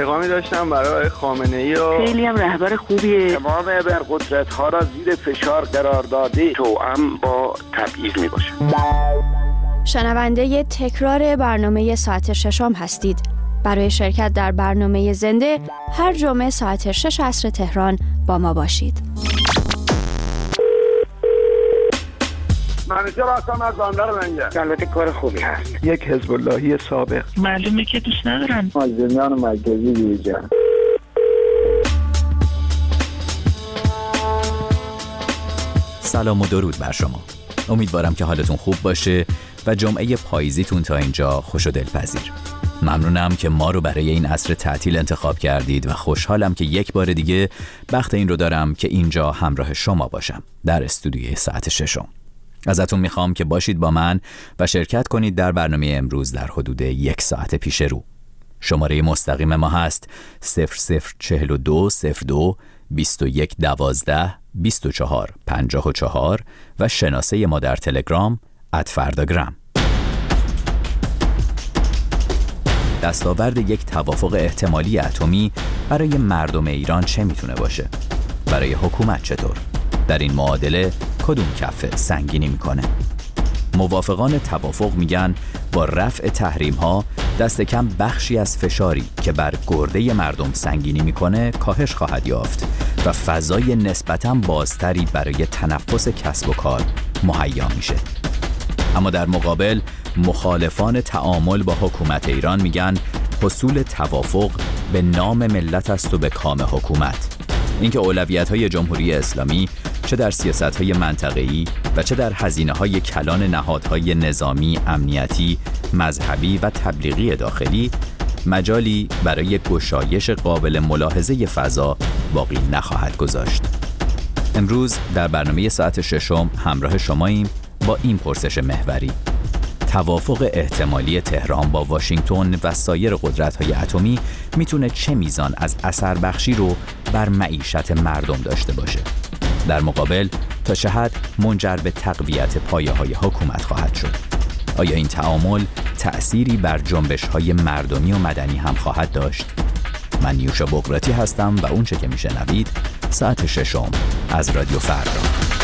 پیغامی داشتم برای خامنه‌ای و خیلی هم رهبر خوبیه. تمام ابرقدرت‌ها را زیر فشار قرار داده توأم با تبعیض میباشه. شنونده تکرار برنامه ساعت ششم هستید. برای شرکت در برنامه زنده هر جمعه ساعت 6 عصر تهران با ما باشید. منیجر هستم از بندر منگه. البته کار خوبی هست. یک حزب اللهی سابق. معلومه که دوست ندارن. مازندران مرکزی دیجا. سلام و درود بر شما. امیدوارم که حالتون خوب باشه و جمعه پاییزیتون تا اینجا خوش و دلپذیر. ممنونم که ما رو برای این عصر تعطیل انتخاب کردید و خوشحالم که یک بار دیگه بخت این رو دارم که اینجا همراه شما باشم در استودیوی ساعت ششم. ازتون میخوام که باشید با من و شرکت کنید در برنامه امروز در حدود 1 ساعت پیش رو. شماره مستقیم ما هست 0042 02 21 12 24 54 و شناسه ما در تلگرام @فرداگرام. دستاورد یک توافق احتمالی اتمی برای مردم ایران چه میتونه باشه؟ برای حکومت چطور؟ در این معادله کدوم کفه سنگینی میکنه؟ موافقان توافق میگن با رفع تحریم ها دست کم بخشی از فشاری که بر گرده مردم سنگینی میکنه کاهش خواهد یافت و فضای نسبتاً بازتری برای تنفس کسب و کار مهیا میشه. اما در مقابل مخالفان تعامل با حکومت ایران میگن حصول توافق به نام ملت است و به کام حکومت. اینکه اولویت‌های جمهوری اسلامی چه در سیاست‌های منطقه‌ای و چه در هزینه‌های کلان نهادهای نظامی، امنیتی، مذهبی و تبلیغی داخلی مجالی برای گشایش قابل ملاحظه فضا باقی نخواهد گذاشت. امروز در برنامه ساعت ششم همراه شماییم با این پرسش محوری: توافق احتمالی تهران با واشنگتن و سایر قدرت‌های اتمی میتونه چه میزان از اثر بخشی رو بر معیشت مردم داشته باشه؟ در مقابل تا چه حد منجر به تقویت پایه‌های حکومت خواهد شد؟ آیا این تعامل تأثیری بر جنبش‌های مردمی و مدنی هم خواهد داشت؟ من نیوشا بقراتی هستم و اون چه که میشنوید ساعت ششم از رادیو فردا.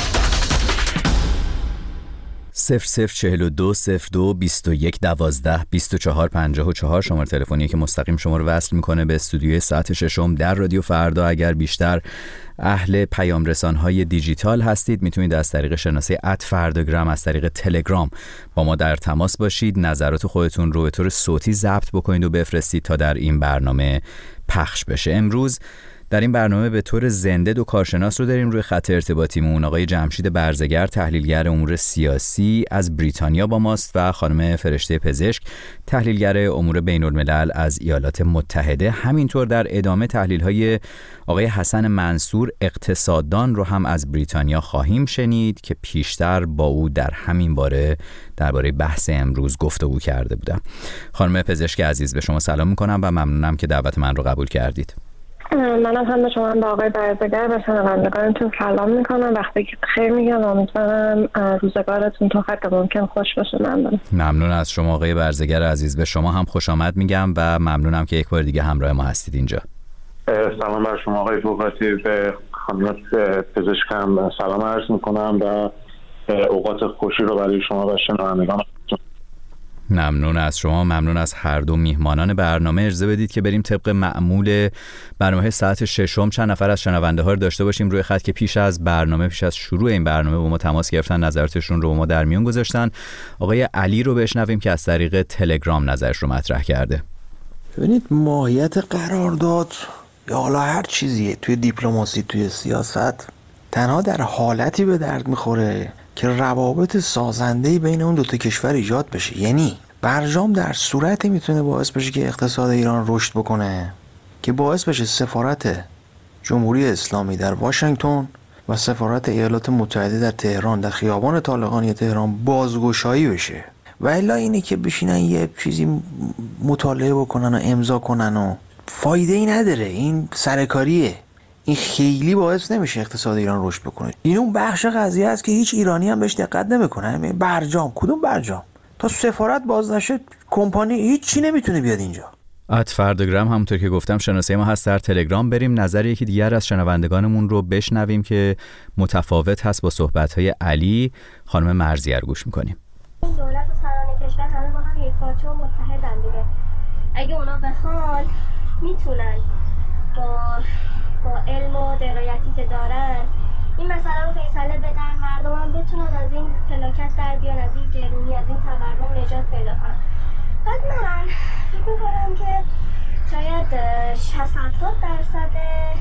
0042 02 21 12 24 54 شماره تلفنی که مستقیم شما رو وصل میکنه به استودیوی ساعت ششم در رادیو فردا. اگر بیشتر اهل پیام رسان‌های دیجیتال هستید میتونید از طریق شناسه @فرداگرام از طریق تلگرام با ما در تماس باشید. نظرات خودتون رو به طور صوتی ضبط بکنید و بفرستید تا در این برنامه پخش بشه. امروز در این برنامه به طور زنده 2 کارشناس رو داریم روی خط ارتباطیمون. آقای جمشید برزگر تحلیلگر امور سیاسی از بریتانیا با ماست و خانم فرشته پزشک تحلیلگر امور بین الملل از ایالات متحده. همینطور در ادامه تحلیل‌های آقای حسن منصور اقتصاددان رو هم از بریتانیا خواهیم شنید که پیشتر با او در همین باره درباره بحث امروز گفتگو کرده بودم. خانم پزشک عزیز به شما سلام می‌کنم و ممنونم که دعوت من رو قبول کردید. منم هم به شما به آقای برزگر و شنوندگانتون سلام میکنم. وقتی که خیر میگم، امیدوارم روزگارتون تا حد ممکن خوش باشه. ممنون از شما آقای برزگر عزیز. به شما هم خوش آمد میگم و ممنونم که یک بار دیگه همراه ما هستید اینجا. سلام بر شما آقای بقراتی. به خانم پزشکم سلام عرض میکنم و اوقات خوشی رو برای شما و شنوندگان. ممنون از شما، ممنون از هر دو میهمانان برنامه. اجازه بدید که بریم طبق معمول برنامه ساعت ششم. چند نفر از شنونده ها رو داشته باشیم روی خط که پیش از شروع این برنامه با ما تماس گرفتن، نظراتشون رو با ما در میون گذاشتن. آقای علی رو بشنویم که از طریق تلگرام نظرش رو مطرح کرده. ببینید، ماهیت قرارداد یا حالا هر چیزیه توی دیپلماسی، توی سیاست، تنها در حالتی به درد میخوره که روابط سازنده‌ای بین اون 2 کشور ایجاد بشه. یعنی برجام در صورتی میتونه باعث بشه که اقتصاد ایران رشد بکنه که باعث بشه سفارت جمهوری اسلامی در واشنگتن و سفارت ایالات متحده در تهران، در خیابان طالقانی تهران بازگشایی بشه. و الا اینه که بشینن یه چیزی مطالعه بکنن و امضا کنن و فایده ای نداره. این سرکاریه. این خیلی باعث نمیشه اقتصاد ایران رشد بکنه. این اون بخش قضیه است که هیچ ایرانی هم بهش دقت نمیکنه. برجام، کدوم برجام؟ تا سفارت باز نشه کمپانی هیچ چی نمیتونه بیاد اینجا. @فردگرام همونطور که گفتم شناسه ما هست در تلگرام. بریم نظر یکی دیگر از شنوندگانمون رو بشنویم که متفاوت هست با صحبت‌های علی. خانم مرزیه رو گوش می‌کنیم. دولت و سران کشور همه با هم یکپارچه و متحدن دیگه. اگه اونا بخوان میتونن با علم و درایتی که دارن این مسئله رو فیصله بدن، مردم هم بتونن از این فلاکت در بیان، از این گرونی، از این تورم نجات پیدا کنن. بعد من فکر میکنم که شاید 60-70%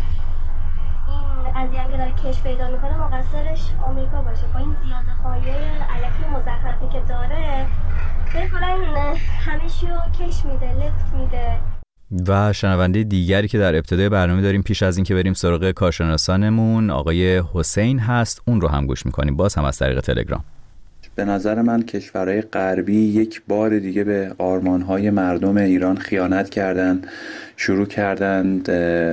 این قضیه که داره کش پیدا میکنه مقصرش آمریکا باشه. با این زیاده خواهی الکی مزخرفی که داره بکنن همه چیو کش میده، لفت میده. و شنونده دیگری که در ابتدای برنامه داریم پیش از این که بریم سراغ کارشناسانمون آقای حسین هست، اون رو هم گوش میکنیم، باز هم از طریق تلگرام. به نظر من کشورهای غربی یک بار دیگه به آرمانهای مردم ایران خیانت کردند، شروع کردند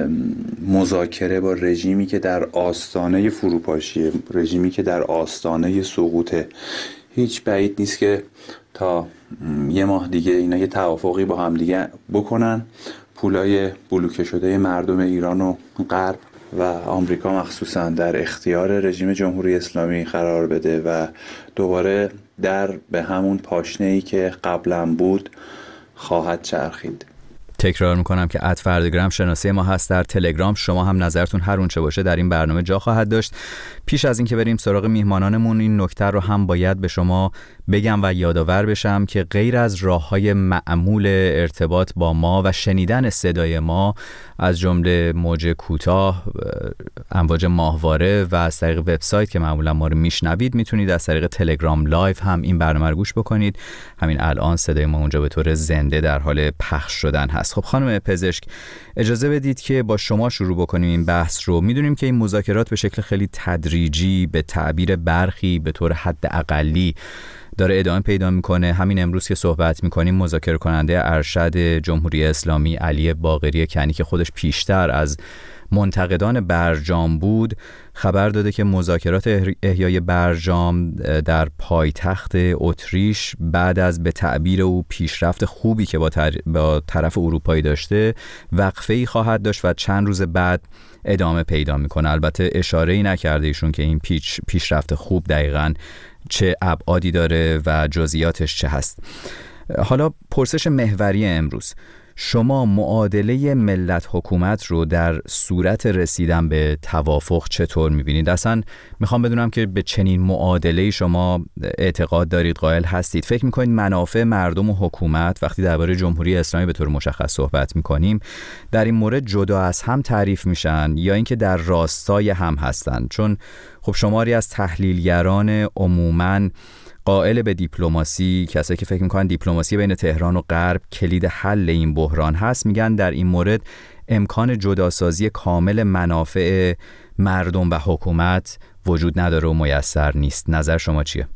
مذاکره با رژیمی که در آستانه فروپاشیه، رژیمی که در آستانه سقوطه. هیچ بعید نیست که تا یه ماه دیگه اینا یه توافقی با هم دیگه بکنن، پولای بلوکه شده مردم ایران و غرب و آمریکا مخصوصا در اختیار رژیم جمهوری اسلامی قرار بده و دوباره در به همون پاشنه‌ای که قبلا بود خواهد چرخید. تکرار میکنم که @فردگرام شناسه ما هست در تلگرام. شما هم نظرتون هر اونچه باشه در این برنامه جا خواهد داشت. پیش از این که بریم سراغ میهمانانمون این نکته رو هم باید به شما بگم و یادآور بشم که غیر از راه‌های معمول ارتباط با ما و شنیدن صدای ما از جمله موج کوتاه، امواج ماهواره و از طریق وبسایت که معمولا ما رو میشنوید، میتونید از طریق تلگرام لایو هم این برنامه رو گوش بکنید. همین الان صدای ما اونجا به طور زنده در حال پخش شدن هست. خب خانم پزشک، اجازه بدید که با شما شروع بکنیم این بحث رو. میدونیم که این مذاکرات به شکل خیلی تدریجی، به تعبیر برخی به طور حد اقلی داره ادامه پیدا میکنه. همین امروز که صحبت میکنیم مذاکره کننده ارشد جمهوری اسلامی علی باقری کنی که خودش پیشتر از منتقدان برجام بود خبر داده که مذاکرات احیای برجام در پایتخت اتریش بعد از به تعبیر او پیشرفت خوبی که با طرف اروپایی داشته وقفه‌ای خواهد داشت و چند روز بعد ادامه پیدا میکنه. البته اشاره‌ای نکرده ایشون که این پیشرفت خوب دقیقاً چه ابعادی داره و جزئیاتش چه هست. حالا پرسش محوری امروز، شما معادله ملت حکومت رو در صورت رسیدن به توافق چطور می‌بینید؟ اصلا میخوام بدونم که به چنین معادله‌ای شما اعتقاد دارید، قائل هستید؟ فکر می‌کنید منافع مردم و حکومت وقتی درباره جمهوری اسلامی به طور مشخص صحبت می‌کنیم در این مورد جدا از هم تعریف میشن یا اینکه در راستای هم هستند؟ چون خب شماری از تحلیلگران عموماً قائل به دیپلماسی، کسایی که فکر میکنن دیپلماسی بین تهران و غرب کلید حل این بحران هست، میگن در این مورد امکان جداسازی کامل منافع مردم و حکومت وجود نداره و میسر نیست. نظر شما چیه؟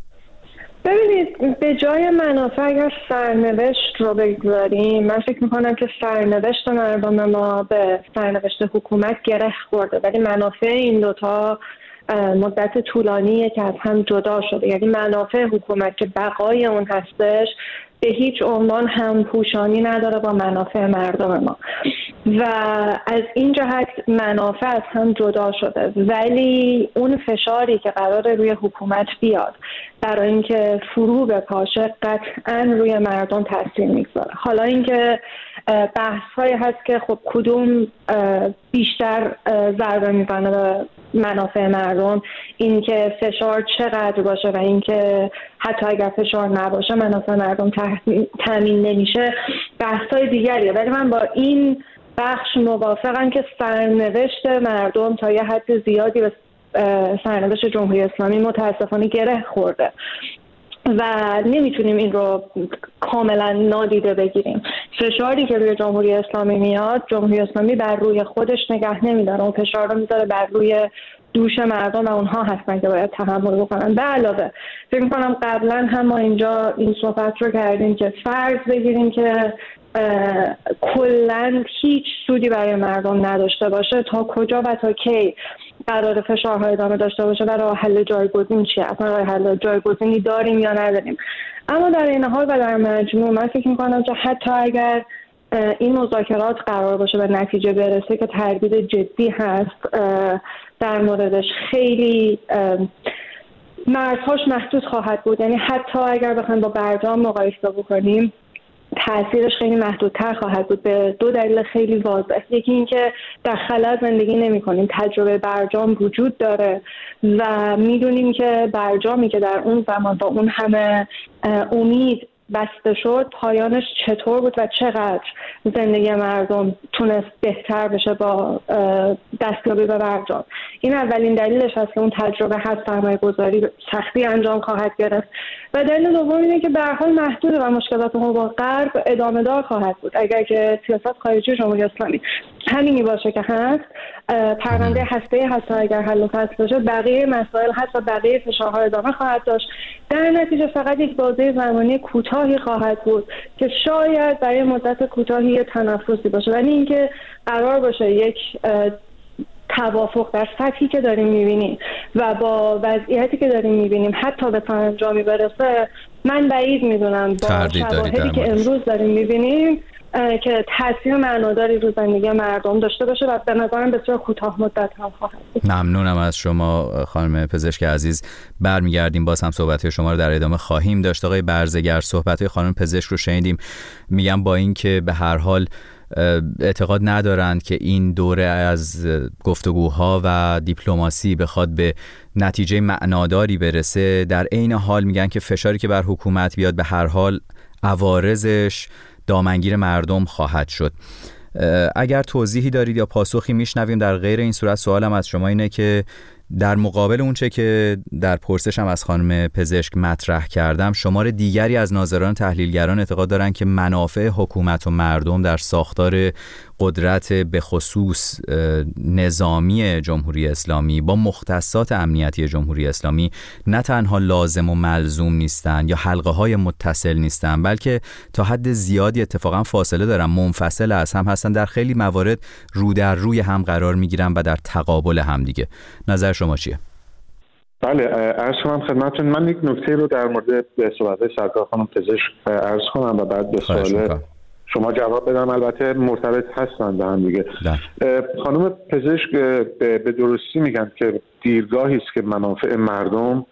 ببینید، به جای منافع اگر سرنوشت رو بگذاریم، من فکر میکنم که سرنوشت مردم ما به سرنوشت حکومت گره خورده، ولی منافع این دوتا مدت طولانیه که از هم جدا شده. یعنی منافع حکومت که بقای اون هستش به هیچ عنوان هم پوشانی نداره با منافع مردم ما و از این جهت منافع از هم جدا شده. ولی اون فشاری که قراره روی حکومت بیاد برای اینکه فرو بپاشه قطعا روی مردم تاثیر میگذاره. حالا اینکه بحث های هست که خب کدوم بیشتر ضربه میزنه به منافع مردم، اینکه فشار چقدر باشه و اینکه حتی اگر فشار نباشه منافع مردم تامین نمیشه بحث های دیگریه. ولی من با این بخش موافقم که سرنوشت مردم تا یه حد زیادی به سرنوشت جمهوری اسلامی متاسفانه گره خورده و نمیتونیم این رو کاملا نادیده بگیریم. فشاری که روی جمهوری اسلامی میاد، جمهوری اسلامی بر روی خودش نگه نمیداره، اون فشار رو میذاره بر روی دوش مردم و اونها هستن که باید تحمل بکنن. به علاوه فکر میکنم قبلا هم ما اینجا این صحبت رو کردیم که فرض بگیریم که کلا هیچ سودی برای مردم نداشته باشه، تا کجا و تا کی قرار فشارها ادامه داشته باشه و راه حل جایگزین چیه؟ اصلا راه حل جایگزینی داریم یا نداریم؟ اما در این حال و در مجموع من فکر میکنم که حتی اگر این مذاکرات قرار باشه به نتیجه برسه که تردید جدی هست در موردش، خیلی مرزهاش محدود خواهد بود. یعنی حتی اگر بخوایم با برجام مقایسه بکنیم تأثیرش خیلی محدودتر خواهد بود به دو دلیل خیلی واضح. یکی این که در خلا زندگی نمی کنیم، تجربه برجام وجود داره و میدونیم که برجامی که در اون زمان با اون همه امید بسته شد پایانش چطور بود و چقدر زندگی مردم تونست بهتر بشه با دستیابی به برجام. این اولین دلیلش هست که اون تجربه هست، سرمایه گذاری سختی انجام خواهد گرفت. و دلیل دوم اینه که به هر حال محدوده و مشکلات ما با غرب ادامه دار خواهد بود. اگر که سیاست خارجی جمهوری اسلامی همینی باشه که هست، پرونده هسته حتی اگر حل و فصل بشه بقیه مسائل هست و بقیه فشارها ادامه خواهد داشت. در نتیجه فقط یک بازه زمانی کوتاهی خواهد بود که شاید برای مدت کوتاهی یه تنفسی باشه، ولی اینکه قرار باشه یک توافق در سطحی که داریم می‌بینیم و با وضعیتی که داریم می‌بینیم حتی به سرانجامی برسه، من بعید می‌دونم با شواهدی که امروز داریم می‌بینیم که تاثیر معناداری رو زندگی مردم داشته باشه و به نظرم بسیار کوتاه مدت هم خواهد بود. ممنونم از شما خانم پزشک عزیز. برمیگردیم باز هم صحبت شما رو در ادامه خواهیم داشت. آقای برزگر، صحبت خانم پزشک رو شنیدیم. میگم با این که به هر حال اعتقاد ندارند که این دوره از گفتگوها و دیپلماسی بخواد به نتیجه معناداری برسه، در عین حال میگن که فشاری که بر حکومت بیاد به هر حال عوارضش دامنگیر مردم خواهد شد. اگر توضیحی دارید یا پاسخی میشنویم. در غیر این صورت سوالم از شما اینه که در مقابل اونچه که در پرسشم از خانم پزشک مطرح کردم، شمار دیگری از ناظران تحلیلگران اعتقاد دارند که منافع حکومت و مردم در ساختار قدرت به خصوص نظامی جمهوری اسلامی با مختصات امنیتی جمهوری اسلامی نه تنها لازم و ملزوم نیستند یا حلقه های متصل نیستند، بلکه تا حد زیادی اتفاقا فاصله دارن، منفصل از هم هستن، در خیلی موارد رو در روی هم قرار میگیرن و در تقابل هم دیگه. نظر شما چیه؟ بله، عرض کنم خدمتتون. من یک نکته رو در مورد صحبت سرکار خانم پزشک عرض کنم و بعد به سوال شما جواب بدم. البته مرتبط هستن به هم دیگه. خانم پزشک به درستی میگن که دیرگاهی است که منافع مردم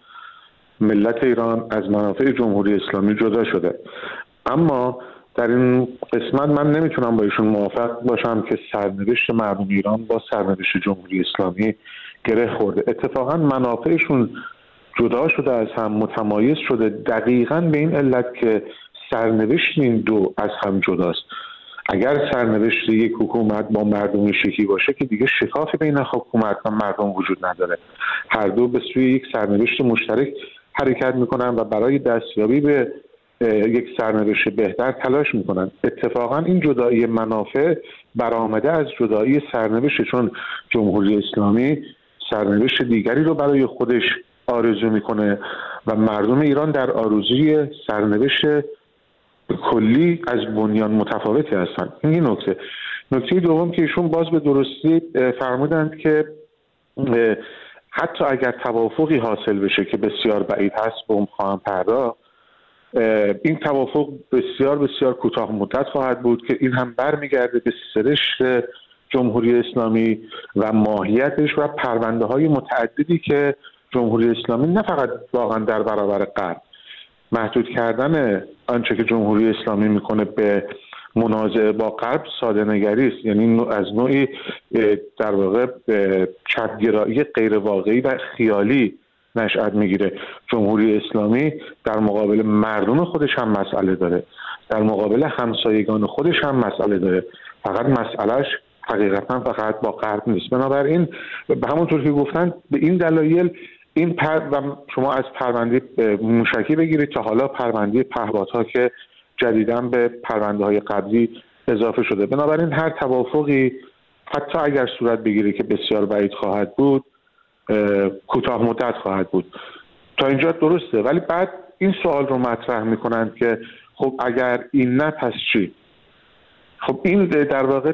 ملت ایران از منافع جمهوری اسلامی جدا شده، اما در این قسمت من نمیتونم با ایشون موافق باشم که سرنوشت مردم ایران با سرنوشت جمهوری اسلامی گره خورده. اتفاقا منافعشون جدا شده، از هم متمایز شده، دقیقاً به این علت که سرنوشت این دو از هم جداست. اگر سرنوشت یک حکومت با مردم شکی باشه که دیگه شکاف بین حکومت و مردم وجود نداره، هر دو به سوی یک سرنوشت مشترک حرکت میکنن و برای دستیابی به یک سرنوشت بهتر تلاش میکنن. اتفاقا این جدایی منافع برآمده از جدایی سرنوشت، چون جمهوری اسلامی سرنوشت دیگری رو برای خودش آرزو میکنه و مردم ایران در آرزوی سرنوشت کلی از بنیان متفاوتی هستند. این نکته. نکته دوم که ایشون باز به درستی فرمودند که حتی اگر توافقی حاصل بشه که بسیار بعید هست به اون خواهم پرداخت، این توافق بسیار بسیار کوتاه مدت خواهد بود که این هم برمیگرده به سرشت جمهوری اسلامی و ماهیتش و پرونده های متعددی که جمهوری اسلامی نه فقط واقعا در برابر غرب، محدود کردن آنچه که جمهوری اسلامی میکنه به منازعه با غرب ساده نگری است، یعنی از نوعی در واقع چپگرایی غیر واقعی و خیالی نشأت میگیره. جمهوری اسلامی در مقابل مردم خودش هم مسئله داره، در مقابل همسایگان خودش هم مسئله داره، فقط مسئلهش حقیقتا فقط با غرب نیست. بنابراین به همونطور که گفتن به این دلایل این و شما از پرونده موشکی بگیرید تا حالا پرونده پهپادها که جدیداً به پرونده های قبلی اضافه شده، بنابراین هر توافقی حتی اگر صورت بگیره که بسیار بعید خواهد بود، کوتاه مدت خواهد بود. تا اینجا درسته، ولی بعد این سوال رو مطرح میکنند که خب اگر این نه پس چی؟ خب این در واقع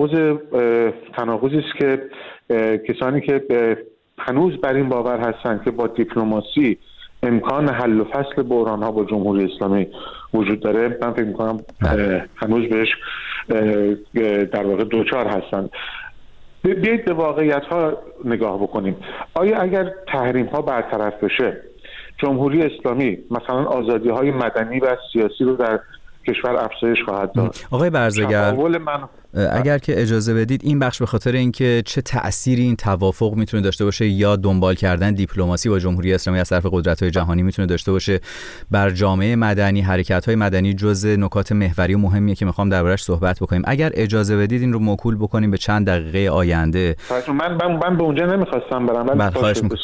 تناقضی است که کسانی که هنوز بر این باور هستند که با دیپلماسی امکان حل و فصل بحران‌ها با جمهوری اسلامی وجود داره، من فکر می‌کنم هنوز بهش در واقع دوچار هستند. بیایید به واقعیت ها نگاه بکنیم. آیا اگر تحریم ها برطرف بشه جمهوری اسلامی مثلا آزادی های مدنی و سیاسی رو در کشور افزایش خواهد داد؟ آقای برزگر، اگر که اجازه بدید این بخش به خاطر اینکه چه تأثیری این توافق میتونه داشته باشه یا دنبال کردن دیپلماسی با جمهوری اسلامی از طرف قدرت‌های جهانی میتونه داشته باشه بر جامعه مدنی، حرکت‌های مدنی جزء نکات محوری و مهمیه که میخوام دربارش صحبت بکنیم. اگر اجازه بدید این رو موکول بکنیم به چند دقیقه آینده. من به اونجا نمیخواستم برم.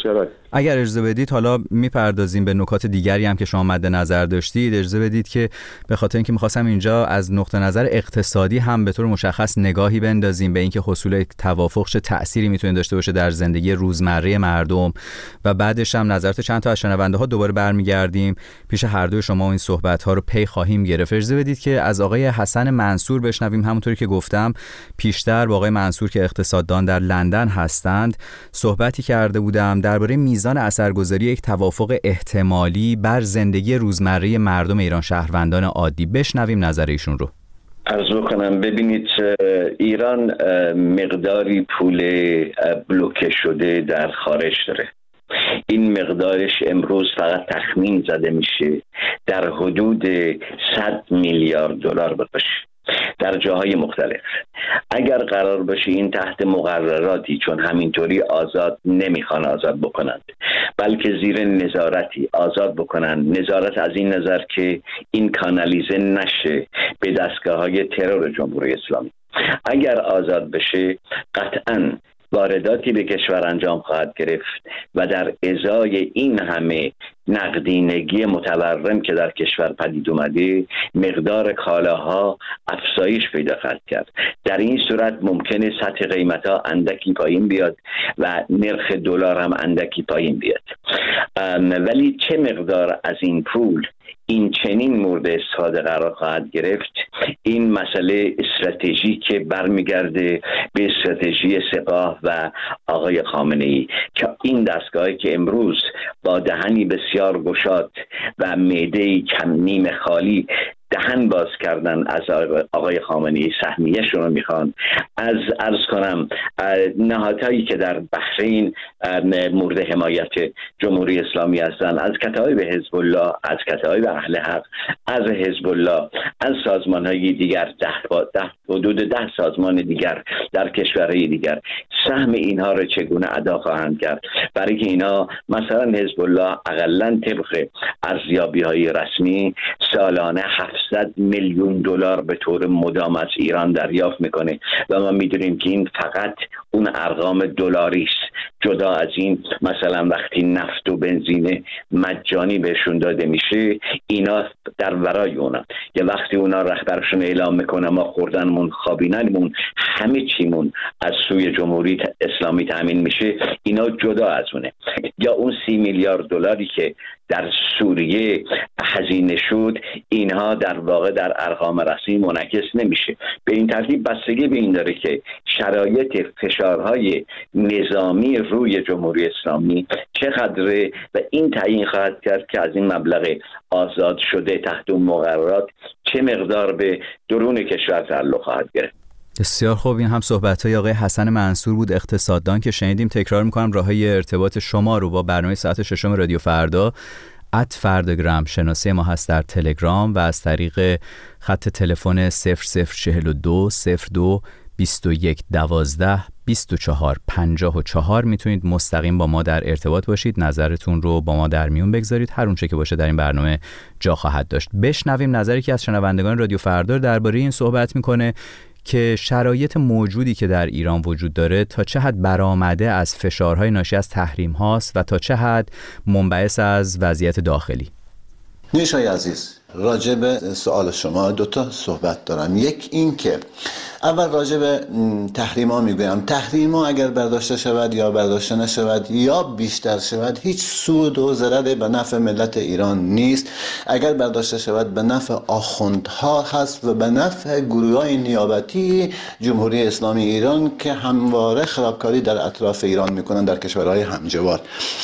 اگر اجازه بدید حالا میپردازیم به نکات دیگری هم که شما مد نظر داشتید. اجازه بدید که به خاطر اینکه میخواستم اینجا از نقطه نظر اقتصادی هم به طور مشخص نگاهی بندازیم به اینکه حصول توافق چه تأثیری میتونه داشته باشه در زندگی روزمره مردم و بعدش هم نظرات چند تا از شنونده ها دوباره برمیگردیم پیش هر دوی شما و این صحبت ها رو پی خواهیم گرفت. اجازه بدید که از آقای حسن منصور بشنویم. همونطوری که گفتم پیشتر با آقای منصور که اقتصاددان در لندن هستند صحبتی کرده بودم درباره میزان اثرگذاری یک توافق احتمالی بر زندگی روزمره مردم ایران، شهروندان عادی. بشنویم نظر ایشون رو. عرض کنم ببینید ایران مقداری پول بلوکه شده در خارج داره. این مقدارش امروز فقط تخمین زده میشه در حدود 100 میلیارد دلار باشه در جاهای مختلف. اگر قرار باشه این تحت مقرراتی، چون همینطوری آزاد نمیخوان آزاد بکنند بلکه زیر نظارتی آزاد بکنند، نظارت از این نظر که این کانالیزه نشه به دستگاه‌های ترور جمهوری اسلامی، اگر آزاد بشه قطعاً وارداتی به کشور انجام خواهد گرفت و در ازای این همه نقدینگی متورم که در کشور پدید اومده مقدار کالاها افزایش پیدا خواهد کرد. در این صورت ممکنه سطح قیمت‌ها اندکی پایین بیاد و نرخ دلار هم اندکی پایین بیاد. ولی چه مقدار از این پول این چنین مورد استفاده قرار خواهد گرفت، این مسئله استراتژی که برمیگرده به استراتژی سپاه و آقای خامنه‌ای که این دستگاهی که امروز با دهنی بسیار گشاد و معده‌ای کم نیم خالی دهن باز کردن از آقای خامنه‌ای سهمیه‌شون رو میخوان، از عرض کنم نهادهایی که در بحرین مورد حمایت جمهوری اسلامی هستند، از کتایب حزب الله، از کتایب اهل حق، از حزب الله، از سازمان‌های دیگر، حدود 10 سازمان دیگر در کشورهای دیگر، سهم اینها رو چگونه ادا خواهند کرد؟ برای که اینا مثلا حزب الله اقلاً طبق ارزیابی‌های رسمی سالانه 700 میلیون دلار به طور مدام از ایران دریافت میکنه و ما میدونیم که این فقط اون ارقام دلاری است. جدا از این مثلا وقتی نفت و بنزین مجانی بهشون داده میشه اینا در ورای اونا، یا وقتی اونا رهبرشون اعلام میکنه ما خوردنمون خوابیدنمون همه چیمون از سوی جمهوری اسلامی تامین میشه، اینا جدا از اونه. یا اون 30 میلیارد دلاری که در سوریه هزینه شد اینها در واقع در ارقام رسمی منعکس نمیشه. به این ترتیب بستگی به این داره که شرایط فشارهای نظامی روی جمهوری اسلامی چقدره و این تعیین خواهد کرد که از این مبلغ آزاد شده تحت مقررات چه مقدار به درون کشور تعلق خواهد گرفت. بسیار خوب. این هم صحبت‌های آقای حسن منصور بود، اقتصاددان که شنیدیم. تکرار می‌کنم راههای ارتباط شما رو با برنامه ساعت 6 رادیو فردا @فرداگرام شناسه ما هست در تلگرام و از طریق خط تلفن 0042 02 21 12 24 54 میتونید مستقیم با ما در ارتباط باشید، نظرتون رو با ما در میون بگذارید. هر اونچه که باشه در این برنامه جا خواهد داشت. بشنویم نظری که از شنوندگان رادیو فردا درباره این صحبت میکنه که شرایط موجودی که در ایران وجود داره تا چه حد برآمده از فشارهای ناشی از تحریم هاست و تا چه حد منبعث از وضعیت داخلی. نیشای عزیز، راجع به سوال شما 2 صحبت دارم. یک این که اول راجع به تحریما میگویم. تحریما اگر برداشته شود یا برداشته نشود یا بیشتر شود هیچ سود و ضرری به نفع ملت ایران نیست. اگر برداشته شود به نفع آخوندها هست و به نفع گروه‌های نیابتی جمهوری اسلامی ایران که همواره خرابکاری در اطراف ایران میکنن در کشورهای همجوار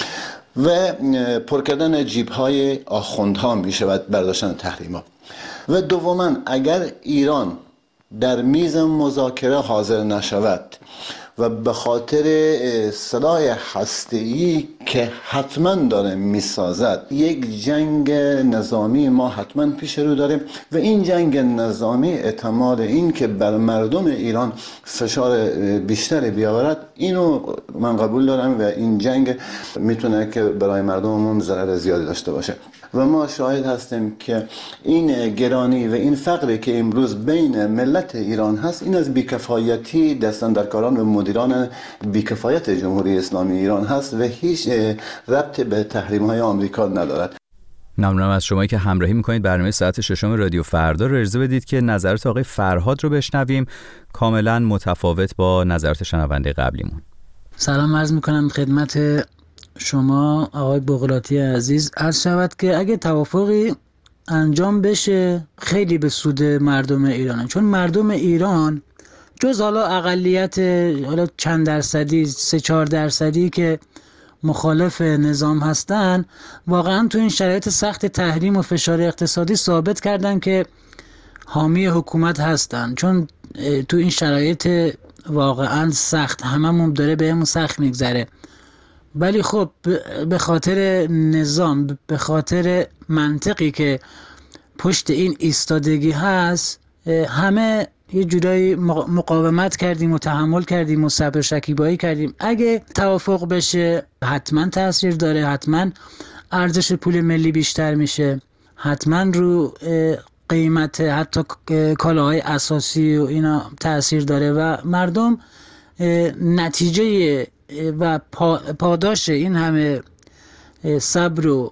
و پر کردن جیب‌های آخوندها می شود برداشتن تحریما. و دوما اگر ایران در میز مذاکره حاضر نشود و به خاطر سلاح هسته‌ای که حتما داره میسازد، یک جنگ نظامی ما حتما پیش رو داریم و این جنگ نظامی احتمال این که بر مردم ایران فشار بیشتری بیاورد، اینو من قبول دارم و این جنگ میتونه که برای مردممون ضرر زیادی داشته باشه و ما شاهد هستیم که این گرانی و این فقری که امروز بین ملت ایران هست، این از بیکفایتی دستاندرکاران و مدیران بیکفایت جمهوری اسلامی ایران هست و هیچ ربط به تحریم‌های آمریکا ندارد. ممنونم از شما که همراهی میکنید. برنامه ساعت 6 رادیو فردا رو اجازه بدید که نظرات آقای فرهاد رو بشنویم، کاملا متفاوت با نظرات شنونده قبلیمون. سلام عرض میکنم خدمت شما آقای بغراتی عزیز. عرض شود که اگه توافقی انجام بشه خیلی به سود مردم ایرانه، چون مردم ایران جز حالا اقلیت حالا چند درصدی 3-4 درصدی که مخالف نظام هستن، واقعا تو این شرایط سخت تحریم و فشار اقتصادی ثابت کردن که حامی حکومت هستن، چون تو این شرایط واقعا سخت هممون داره بهمون سخت میگذره. ولی خب به خاطر نظام، به خاطر منطقی که پشت این ایستادگی هست، همه یه جورایی مقاومت کردیم و تحمل کردیم و صبر شکیبایی کردیم. اگه توافق بشه حتما تأثیر داره، حتما ارزش پول ملی بیشتر میشه، حتما رو قیمت حتی کالاهای اساسی و اینا تأثیر داره و مردم نتیجه و پاداش این همه صبر و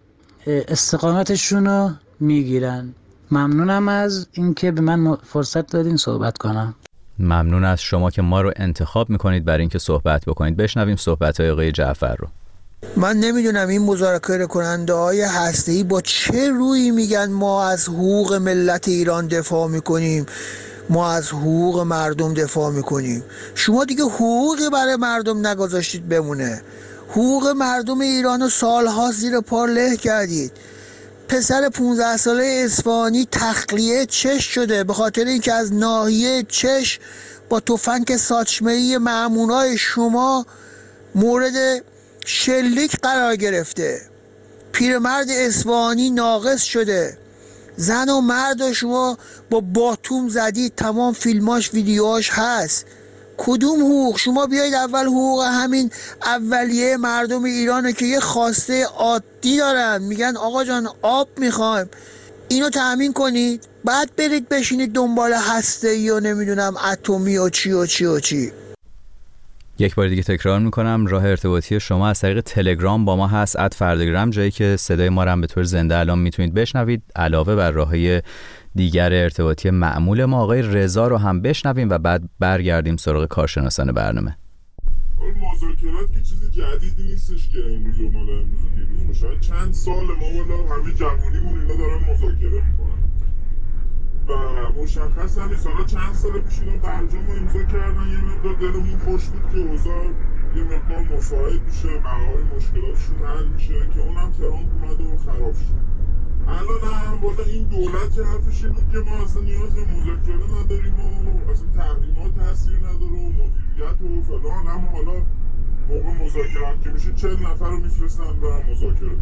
استقامتشون رو میگیرن. ممنونم از اینکه به من فرصت دادین صحبت کنم. ممنون از شما که ما رو انتخاب میکنید برای اینکه صحبت بکنید. بشنویم صحبت‌های آقای جعفر رو. من نمیدونم این مذاکره کننده های هسته‌ای با چه رویی میگن ما از حقوق ملت ایران دفاع میکنیم، ما از حقوق مردم دفاع میکنیم. شما دیگه حقوقی برای مردم نگذاشتید بمونه. حقوق مردم ایران رو سالها زیر پا له کردید. پسر 15 ساله اصفهانی تخلیه چش شده به خاطر اینکه از ناحیه چش با تفنگ ساچمه‌ای مأمونای شما مورد شلیک قرار گرفته. پیرمرد اصفهانی ناقص شده. زن و مرد و شما با باتوم زدید، تمام فیلماش ویدیوهاش هست. کدوم حقوق؟ شما بیایید اول حقوق همین اولیه مردم ایرانه که یه خواسته عادی دارن، میگن آقا جان آب میخوایم، اینو تأمین کنید، بعد برید بشینید دنبال هسته‌ای و نمیدونم اتمی و چی و چی و چی. یک بار دیگه تکرار میکنم، راه ارتباطی شما از طریق تلگرام با ما هست، @فرداگرام، جایی که صدای ما رو هم به طور زنده الان میتونید بشنوید، علاوه بر راههای دیگر ارتباطی معمول ما. آقای رضا رو هم بشنویم و بعد برگردیم سراغ کارشناسان برنامه. مذاکرات که چیز جدیدی نیستش که امروز و مال امروز باشه. چند سال ما والا همه جوونیمون اینا دارن مذاکره میکنن و مشخص هم سالا چند سال پیش اینا برجام رو امضا کردن. یه مقدار دلمون خوش بود که اوضاع یه مقدار مساعد میشه، بقای مشکلاتشون حل میشه که اونم ترامپ اومد و خراب شد. الان هم والا این دولت که حرفش این بود که ما اصلا نیاز به مذاکره نداریم و اصلا تحریمات تاثیر نداره و مدیریت و فلان. هم حالا موقع مذاکرات که میشه 40 نفر رو میفرستن برن مذاکره.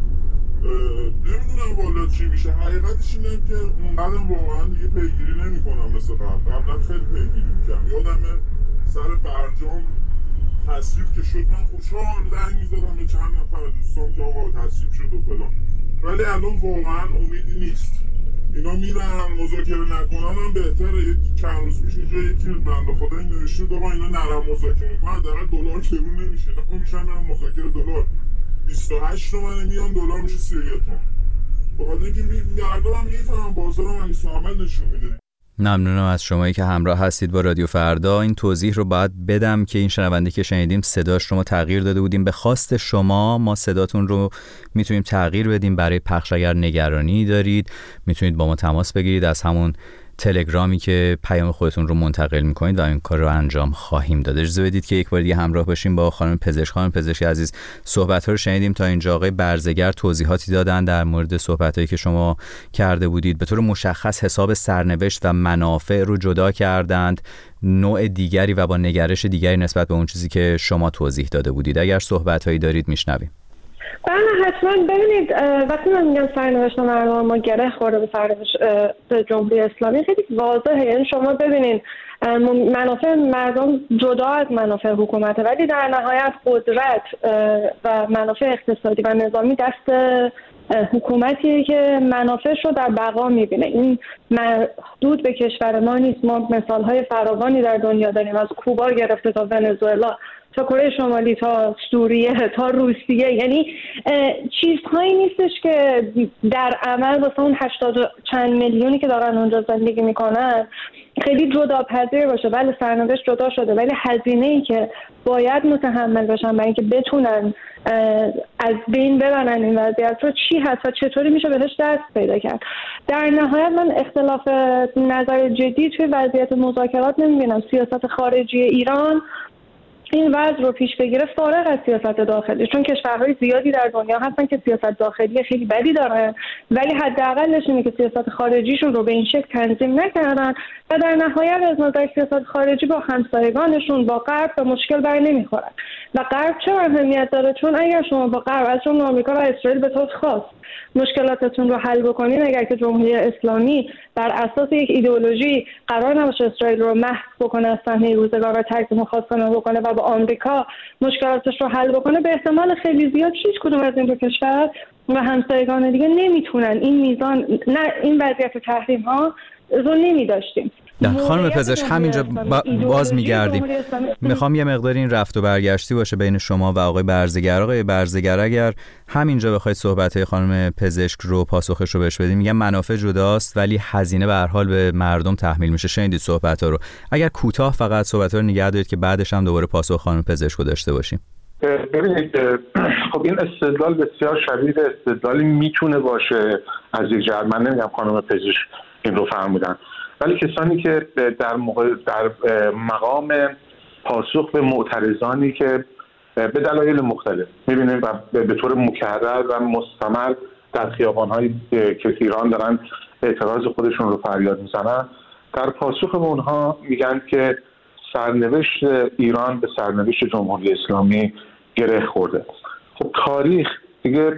نمیدونم والا چی میشه. حقیقتش اینه که اونقدر واقعا دیگه پیگیری نمیکنم مثل قبلا خیلی پیگیری میکنم. یادمه سر برجام تصویب که شد من خوشحال زنگ میزدم به چند نفر دوستان که آقا تصویب شد و فلان، ولی الان واقعا امیدی نیست. اینا میرن مذاکره نکنن هم بهتره. چند روز پیش اینجا یکی بنده خدایی نوشته آقا اینا نرم مذاکره کنن در دلار کرون نمیشه، اینا میشن برن مذاکره دلار 28 تومنه میان دلار میشه 31 تومن. بخاطر اینکه مردم هم میفهمن بازارم عکس عمل نشون میده. ممنونم از شمایی که همراه هستید با رادیو فردا. این توضیح رو باید بدم که این شنونده که شنیدیم صداش رو ما تغییر داده بودیم به خواست شما. ما صداتون رو میتونیم تغییر بدیم برای پخش. اگر نگرانی دارید میتونید با ما تماس بگیرید از همون تلگرامی که پیام خودتون رو منتقل میکنید و این کار رو انجام خواهیم داد. اجازه بدید که یک بار دیگه همراه باشیم با خانم پزشک عزیز. صحبت‌ها رو شنیدیم. تا اینجا آقای برزگر توضیحاتی دادن در مورد صحبتایی که شما کرده بودید. به طور مشخص حساب سرنوشت و منافع رو جدا کردند، نوع دیگری و با نگرش دیگری نسبت به اون چیزی که شما توضیح داده بودید. اگر صحبت‌هایی دارید میشنویم. بله حتما. ببینید وقتی من میگم سرنوشت مردم ما گره خورده به سرنوشت به جمهوری اسلامی، خیلی واضحه. یعنی شما ببینید منافع مردم جدا از منافع حکومته، ولی در نهایت قدرت و منافع اقتصادی و نظامی دست حکومتیه که منافعش رو در بقا میبینه. این محدود به کشور ما نیست. ما مثالهای فراوانی در دنیا داریم، از کوبا گرفته تا ونزوئلا تا کره شمالی تا سوریه تا روسیه. یعنی چیزهایی نیستش که در عمل واسه اون 80 چند میلیونی که دارن اونجا زندگی میکنن خیلی جدا پذیر باشه. بله سرنوشت جدا شده، ولی هزینه‌ای که باید متحمل بشن برای اینکه بتونن از بین ببرن این وضعیت رو چی هست و چطوری میشه بهش دست پیدا کرد. در نهایت من اختلاف نظر جدی توی وضعیت مذاکرات نمیبینم. سیاست خارجی ایران این وضع رو پیش بگیره فارغ از سیاست داخلی، چون کشورهای زیادی در دنیا هستن که سیاست داخلی خیلی بدی دارن، ولی حداقلش اینه که سیاست خارجیشون رو به این شکل تنظیم نکردن و در نهایت از نظر سیاست خارجی با همسایگانشون با غرب به مشکل بر نمیخورن. و غرب چه اهمیت داره؟ چون اگر شما با غرب از جمله آمریکا و اسرائیل به طور خاص مشکلاتتون رو حل بکنین، اگر که جمهوری اسلامی بر اساس یک ایدئولوژی قرار نباشه اسرائیل رو محو بکنه از صحنه روزگار و ترک مخاصمه بکنه و با آمریکا مشکلاتش رو حل بکنه، به احتمال خیلی زیاد هیچ کدوم از این دو کشور و همسایگان دیگه نمیتونن این میزان این وضعیت تحریم ها رو نمیداشتیم. خانم پزشک همینجا باز میگردیم. میخوام یه مقدار این رفت و برگشتی باشه بین شما و آقای برزگر. آقای برزگر اگر همینجا بخواید صحبت‌های خانم پزشک رو پاسخش رو بهش بدیم، میگم منافع جداست ولی هزینه به هر حال به مردم تحمیل میشه. شنیدید صحبت‌ها رو. اگر کوتاه فقط صحبت‌ها رو نگه دارید که بعدش هم دوباره پاسخ خانم پزشک رو داشته باشیم. ببینید خب این استدلال بسیار شدید استدلالی میتونه باشه از یک جهت. من نمیگم خانم پزشک این رو فرمودن، ولی کسانی که در مقام پاسخ به معترضانی که به دلایل مختلف میبینیم و به طور مکرر و مستمر در خیابان‌های که ایران دارن اعتراض خودشون رو فریاد میزنن، در پاسخ به اونها میگن که سرنوشت ایران به سرنوشت جمهوری اسلامی گره خورده. خب تاریخ دیگه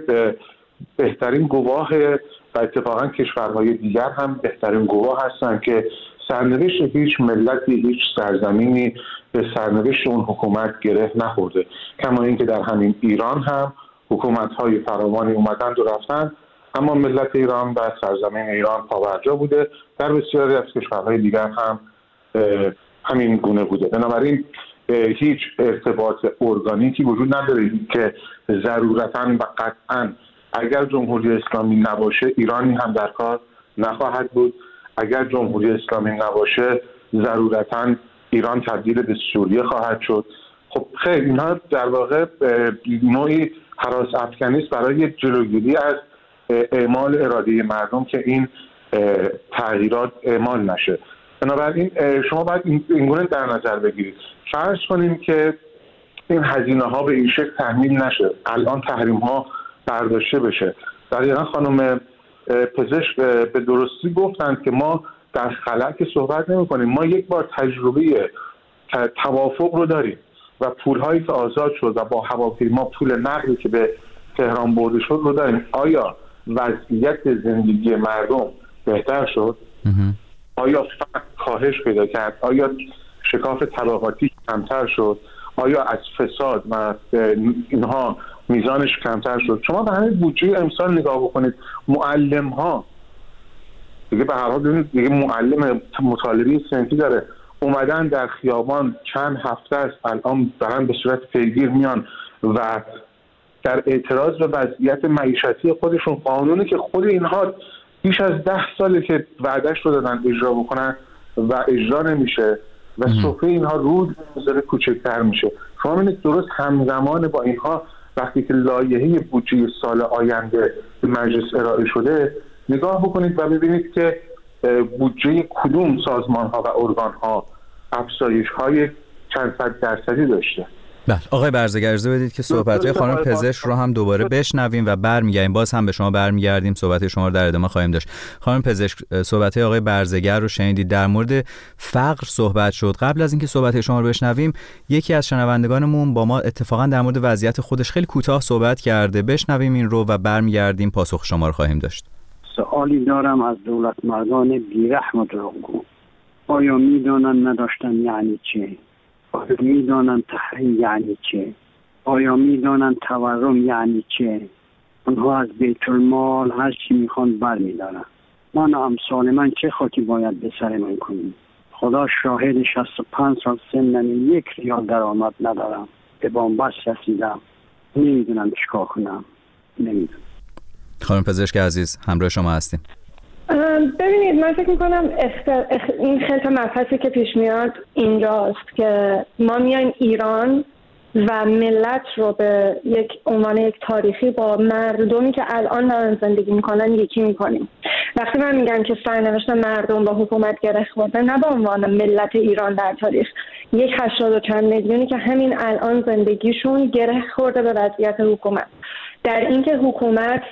بهترین گواه و اتفاقا کشورهای دیگر هم بهترین گواه هستن که سرنوشت هیچ ملتی، هیچ سرزمینی به سرنوشت اون حکومت گره نخورده. کما اینکه در همین ایران هم حکومت‌های فراوانی اومدن و رفتن، اما ملت ایران و سرزمین ایران پابرجا بوده. در بسیاری از کشورهای دیگر هم همین گونه بوده. بنابراین هیچ ارتباط ارگانیکی وجود نداره که ضرورتاً و قطعاً اگر جمهوری اسلامی نباشه ایرانی هم در کار نخواهد بود. اگر جمهوری اسلامی نباشه ضرورتاً ایران تبدیل به سوریه خواهد شد. خب خیلی اینها در واقع نوعی هراس افکنی است برای جلوگیری از اعمال اراده مردم که این تغییرات اعمال نشه. بنابراین شما باید این گونه در نظر بگیرید. فرض کنیم که این هزینه ها به این شکل تحمیل نشه، الان تحریم ها برداشته بشه. دقیقا خانم پزشک به درستی گفتند که ما در خلا که صحبت نمی کنیم. ما یک بار تجربه توافق رو داریم و پولهایی که آزاد شد و با هواپیما پول نقدی که به تهران برده شد رو داریم. آیا وضعیت زندگی مردم بهتر شد؟ آیا فقر کاهش پیدا کرد؟ آیا شکاف طبقاتی کمتر شد؟ آیا از فساد و اینها میزانش کمتر شد؟ شما به همین بودجه امسال نگاه بکنید. معلم ها دیگه به هر حال دیگه معلم مطالبه صنفی داره، اومدن در خیابان چند هفته است الان دارن به صورت پیگیر میان و در اعتراض به وضعیت معیشتی خودشون، قانونی که خود اینها بیش از 10 ساله که وعدهش رو دادن اجرا بکنن و اجرا نمیشه و سفره اینها روز به روز کوچکتر میشه. شما ببینید درست همزمان با اینها وقتی که لایحه بودجه سال آینده به مجلس ارائه شده نگاه بکنید و ببینید که بودجه کدوم سازمان ها و ارگان ها افزایش های چند صد درصدی داشته. بله آقای برزگر اجازه بدید که صحبت‌های خانم پزشک رو هم دوباره بشنویم و برمیگردیم. باز هم به شما برمیگردیم، صحبت شما رو در ادامه خواهیم داشت. خانم پزشک، صحبت‌های آقای برزگر رو شنیدید، در مورد فقر صحبت شد. قبل از اینکه صحبت شما رو بشنویم، یکی از شنوندگانمون با ما اتفاقا در مورد وضعیت خودش خیلی کوتاه صحبت کرده. بشنویم این رو و برمیگردیم، پاسخ شما رو خواهیم داشت. سوالی دارم از دولت مردان بی‌رحم و دروغگو. آیا می‌دانند نداشتن یعنی چه؟ آیا میدانند تحریم یعنی چه؟ آیا میدانند تورم یعنی چه؟ اونها از بیت المال هر چی میخوان بر میدارن. من امثال من چه خاکی باید به سر من کنیم؟ خدا شاهد 65 سال سنم، 1 ریال درآمد ندارم، به بنبست رسیدم، نمیدونم چیکار کنم، نمیدونم. خانم پزشک عزیز همراه شما هستیم. ببینید من فکر میکنم این خلط مبحثی که پیش میاد اینجاست که ما میایم ایران و ملت رو به یک عنوان یک تاریخی با مردمی که الان دارن زندگی میکنن یکی میکنیم. وقتی من میگم که سرنوشت مردم با حکومت گره خورده، نه به عنوان ملت ایران در تاریخ، 80 و چند میلیونی که همین الان زندگیشون گره خورده به وضعیت حکومت، در اینکه حکومت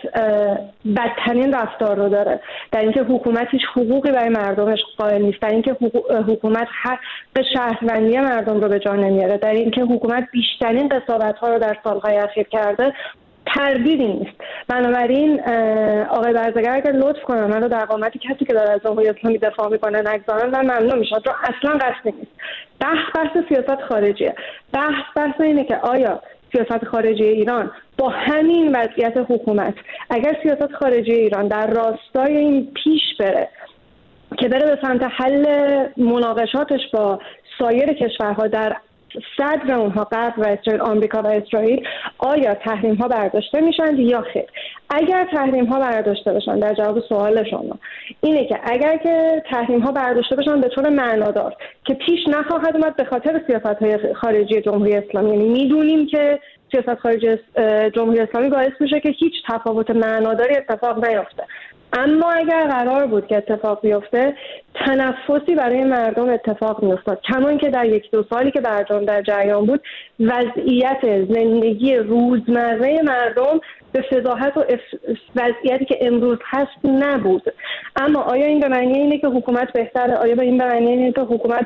بدترین رفتار رو داره، در اینکه حکومت هیچ حقوقی برای مردمش قائل نیست، در اینکه حکومت حق شهروندی مردم رو به جا نمیاره، در اینکه حکومت بیشترین قضاوت‌ها رو در سالهای اخیر کرده، تردیدی نیست. بنابراین آقای برزگر اگر لطف کنن من رو در قامت کسی که داره از جمهوری اسلامی دفاع میکنه نگذارن و ممنون میشم، چون اصلا قصدی نیست. بحث سیاست خارجیه. بحث اینه که آیا سیاست خارجی ایران با همین وضعیت حکومت، اگر سیاست خارجی ایران در راستای این پیش بره که بره به سمت حل مناقشاتش با سایر کشورها در صدر اونها غرب و اسرائیل، آمریکا و اسرائیل، آیا تحریم ها برداشته میشن یا خیر؟ اگر تحریم ها برداشته بشن، در جواب سوال شما اینه که اگر که تحریم ها برداشته بشن به طور معنادار که پیش نخواهد اومد به خاطر سیاست های خارجی جمهوری اسلامی، یعنی میدونیم که سیاست خارجی جمهوری اسلامی باعث میشه که هیچ تفاوت معناداری اتفاق نیفته، اما اگر قرار بود که اتفاق بیفته تنفسی برای مردم اتفاق میافتاد. کما اینکه در 1-2 سالی که برجام در جریان بود وضعیت زندگی روزمره مردم به فضاحت و وضعیتی که امروز هست نبود. اما آیا این به معنی اینه که حکومت بهتره؟ آیا به این به معنی اینه که حکومت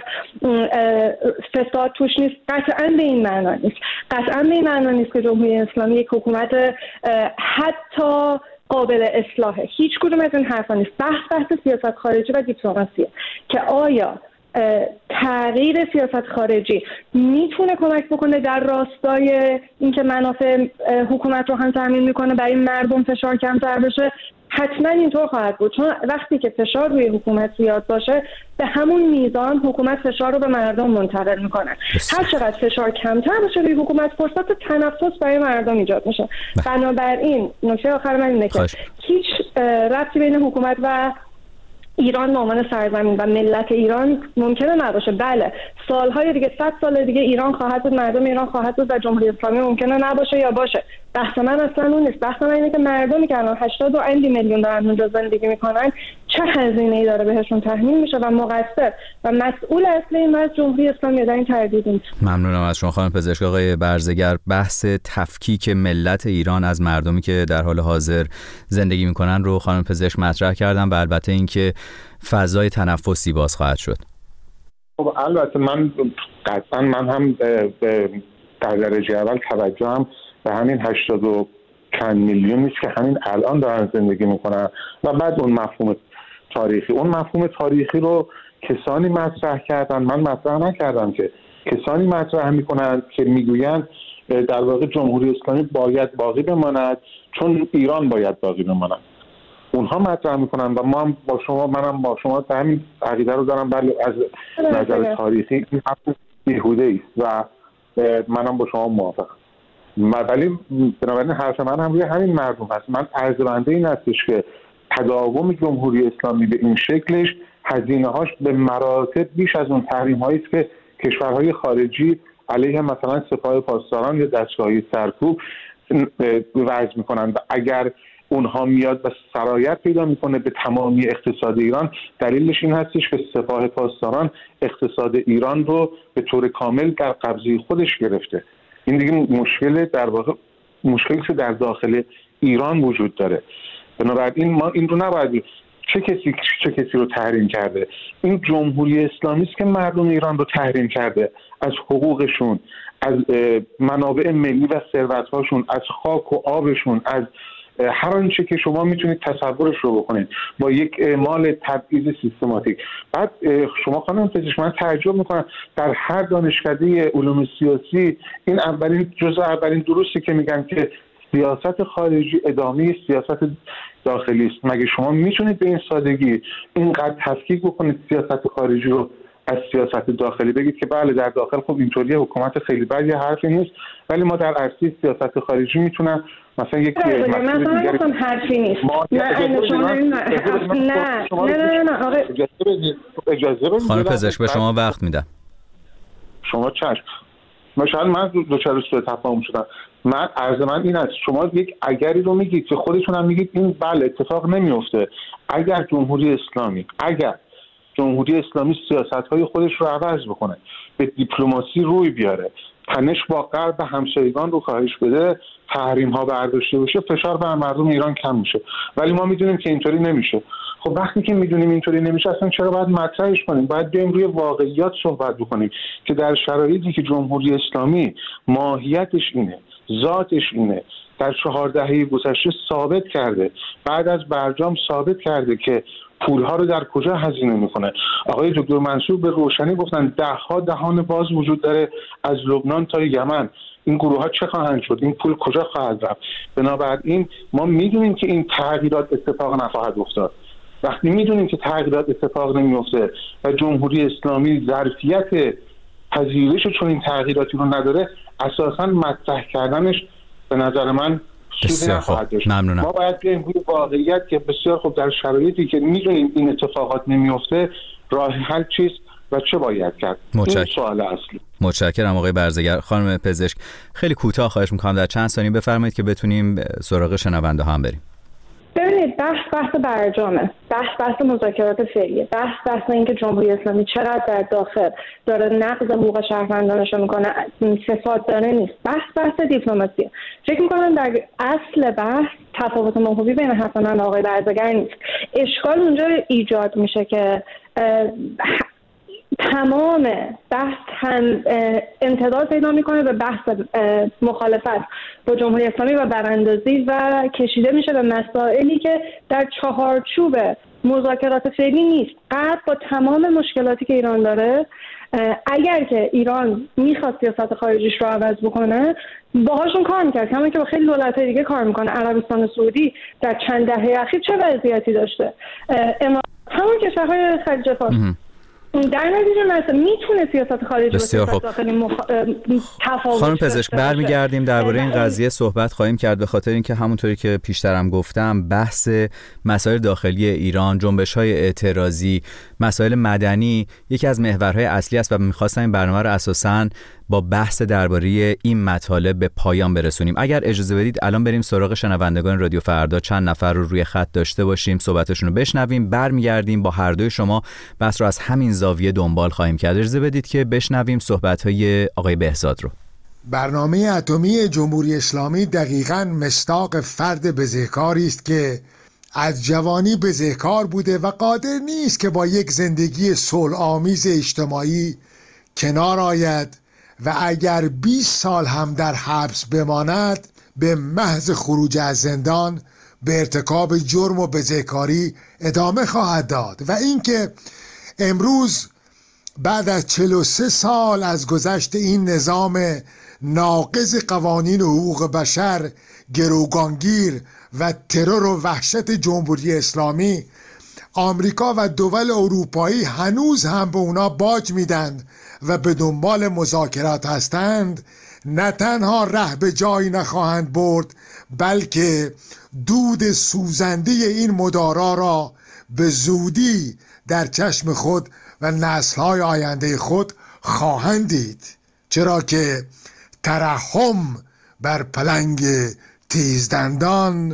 فساد توش نیست؟ قطعا به این معنا نیست. قطعا به این معنا نیست که جمهوری اسلامی یک حکومت حتی قابل اصلاحه. هیچ کدوم از این حرفا نیست. بحث سیاست خارجی و دیپلماسیه که آیا تغییر سیاست خارجی میتونه کمک بکنه در راستای اینکه منافع حکومت رو هم تامین میکنه، برای مردم فشار کمتر بشه. حتما اینطور خواهد بود، چون وقتی که فشار روی حکومت زیاد باشه به همون میزان حکومت فشار رو به مردم منتقل میکنه. هر چقدر فشار کمتر باشه روی حکومت فرصت تنفس برای مردم ایجاد میشه. بنابراین نکته آخر من اینه که هیچ ربطی بین حکومت و ایران به عنوان سرزمین و ملت ایران ممکنه نباشه. بله سالهای دیگه، 100 سال دیگه ایران خواهد بود، مردم ایران خواهد بود و جمهوری اسلامی ممکنه نباشه یا باشه. بحث من اصلا اون نیست. بحث من اینه که مردمی که الان 80 و اندی میلیون دارن اونجا زندگی میکنن چه هزینه‌ای داره بهشون تحمیل میشه و مقصر و مسئول اصلی این از جمهوری اسلامی در این تردید نیست. ممنونم از شما خانم پزشک. آقای برزگر، بحث تفکیک ملت ایران از مردمی که در حال حاضر زندگی میکنن رو خانم پزشک مطرح کردن و البته اینکه فضای تنفسی باز خواهد شد. خب البته من قطعا من هم در درجه اول توجهم به همین 80 و چند میلیون نیست که همین الان دارن زندگی میکنن و بعد اون مفهوم تاریخی رو کسانی مطرح کردن، من مطرح نکردم، که کسانی مطرح میکنن که میگویند در واقع جمهوری اسلامی باید باقی بماند چون ایران باید باقی بماند. اونها مطرح میکنن و منم با شما همین عقیده رو دارم. بله از نظر تاریخی این حرف بیهوده است و منم با شما موافقم. ولی بنابراین حرف من هم روی همین مردم هست. من عرض‌بنده این هستش که تداوم جمهوری اسلامی به این شکلش هزینه‌هاش به مراتب بیش از اون تحریم‌هایی است که کشورهای خارجی علیه مثلا سپاه پاسداران یا دستگاه‌های سرکوب وضع می‌کنند. و اگر اونها میاد و سرایت پیدا میکنه به تمامی اقتصاد ایران، دلیلش این هستش که سپاه پاسداران اقتصاد ایران رو به طور کامل در قبضه خودش گرفته. این دیگه مشکل در واقع مشکلی که در داخل ایران وجود داره. بنابراین ما این رو نباید چه کسی رو تحریم کرده. این جمهوری اسلامی است که مردم ایران رو تحریم کرده از حقوقشون، از منابع ملی و ثروت‌هاشون، از خاک و آبشون، از هر آنچه که شما میتونید تصورش رو بکنید با یک اعمال تبعیض سیستماتیک. بعد شما خانم پزشک، من تعجب میکنم در هر دانشکده علوم سیاسی این اولین دروسی که میگن که سیاست خارجی ادامه سیاست داخلی است. مگه شما میتونید به این سادگی اینقدر تفکیک بکنید سیاست خارجی رو از سیاست داخلی، بگید که بله در داخل خب اینطوریه، حکومت خیلی بد، یه حرفی نیست، ولی ما در عرصه سیاست خارجی میتونم مثلا یک مثلا حرفی نیست. نه اجازه بدید خانم پزشک به شما وقت میدم. شما چشم. مثلا من دوچار سوء تفاهم شدم. عرض من این است، شما یک اگری رو میگید که خودتون هم میگید این بله اتفاق نمیفته. اگر جمهوری اسلامی سیاست‌های خودش رو عوض بکنه، به دیپلماسی روی بیاره، تنش با غرب همسایگان رو کاهش بده، تحریم‌ها برداشته بشه، فشار بر مردم ایران کم میشه. ولی ما میدونیم که اینطوری نمیشه. خب وقتی که میدونیم اینطوری نمیشه، اصلا چرا باید مطرحش کنیم؟ باید بریم روی واقعیات صحبت بکنیم که در شرایطی که جمهوری اسلامی ماهیتش اینه، ذاتش اینه، در 4 دهه گذشته ثابت کرده، بعد از برجام ثابت کرده که پولها رو در کجا هزینه میکنه. آقای دکتر منصور به روشنی گفتن 10 دهان باز وجود داره از لبنان تا یمن. این گروه ها چه خواهند شد؟ این پول کجا خواهد رفت؟ بنابراین ما میدونیم که این تغییرات اتفاق نخواهد افتاد. وقتی میدونیم که تغییرات اتفاق نمیفته و جمهوری اسلامی ظرفیت پذیرش چون این تغییراتی رو نداره، اساساً مطرح کردنش به نظر من بسیار خوب. ممنونم. ما باید بریم روی واقعیت که بسیار خوب در شرایطی که میدونیم این اتفاقات نمیفته راه حل چیست و چه باید کرد. این سوال اصلی. متشکرم آقای برزگر. خانم پزشک خیلی کوتاه خواهش میکنم در چند ثانیه بفرمایید که بتونیم سراغ شنونده ها هم بریم. ببینید بحث برجامه، بحث مذاکرات فعلیه، بحث اینکه جمهوری اسلامی چقدر در داخل داره نقض حقوق شهروندانش رو میکنه، فساد داره نیست، بحث دیپلماسیه. فکر میکنم در اصل بحث تفاوت مفهومی بین حسن و آقای برزگر نیست. اشکال اونجا ایجاد میشه که تمام بحث هم امتداد پیدا میکنه به بحث مخالفت با جمهوری اسلامی و براندازی و کشیده میشه به مسائلی که در چهارچوب مذاکرات فعلی نیست. قطع با تمام مشکلاتی که ایران داره، اگر که ایران میخواد سیاست خارجیش رو عوض بکنه باهاشون کار میکرد، همون که با خیلی دولت‌های دیگه کار میکنه. عربستان سعودی در چند دهه اخیر چه وضعیتی داشته؟ همون کشورهای خلیج فارس در نتیجه مثلا میتونه سیاست خارجی و سیاست داخلی تفاوت. خانم پزشک برمیگردیم درباره این قضیه صحبت خواهیم کرد، به خاطر اینکه همونطوری که پیشترم گفتم بحث مسائل داخلی ایران، جنبش‌های اعتراضی، مسائل مدنی یکی از محورهای اصلی است و می‌خواستم این برنامه رو اساساً با بحث درباره این مطالب به پایان برسونیم. اگر اجازه بدید الان بریم سراغ شنوندگان رادیو فردا، چند نفر رو روی خط داشته باشیم، صحبتشون رو بشنویم، برمیگردیم با هر دوی شما بحث رو از همین زاویه دنبال خواهیم کرد. اجازه بدید که بشنویم صحبت‌های آقای بهزاد رو. برنامه اتمی جمهوری اسلامی دقیقاً مصداق فرد بزهکاری است که از جوانی بزهکار بوده و قادر نیست که با یک زندگی صلح‌آمیز اجتماعی کنار آید و اگر 20 سال هم در حبس بماند به محض خروج از زندان به ارتکاب جرم و بزهکاری ادامه خواهد داد. و اینکه امروز بعد از 43 سال از گذشت این نظام ناقض قوانین حقوق بشر، گروگانگیر و ترور و وحشت جمهوری اسلامی، آمریکا و دول اروپایی هنوز هم به اونا باج میدن و به دنبال مذاکرات هستند، نه تنها ره به جایی نخواهند برد بلکه دود سوزنده این مدارا را به زودی در چشم خود و نسل‌های آینده خود خواهند دید، چرا که ترحم بر پلنگ تیزدندان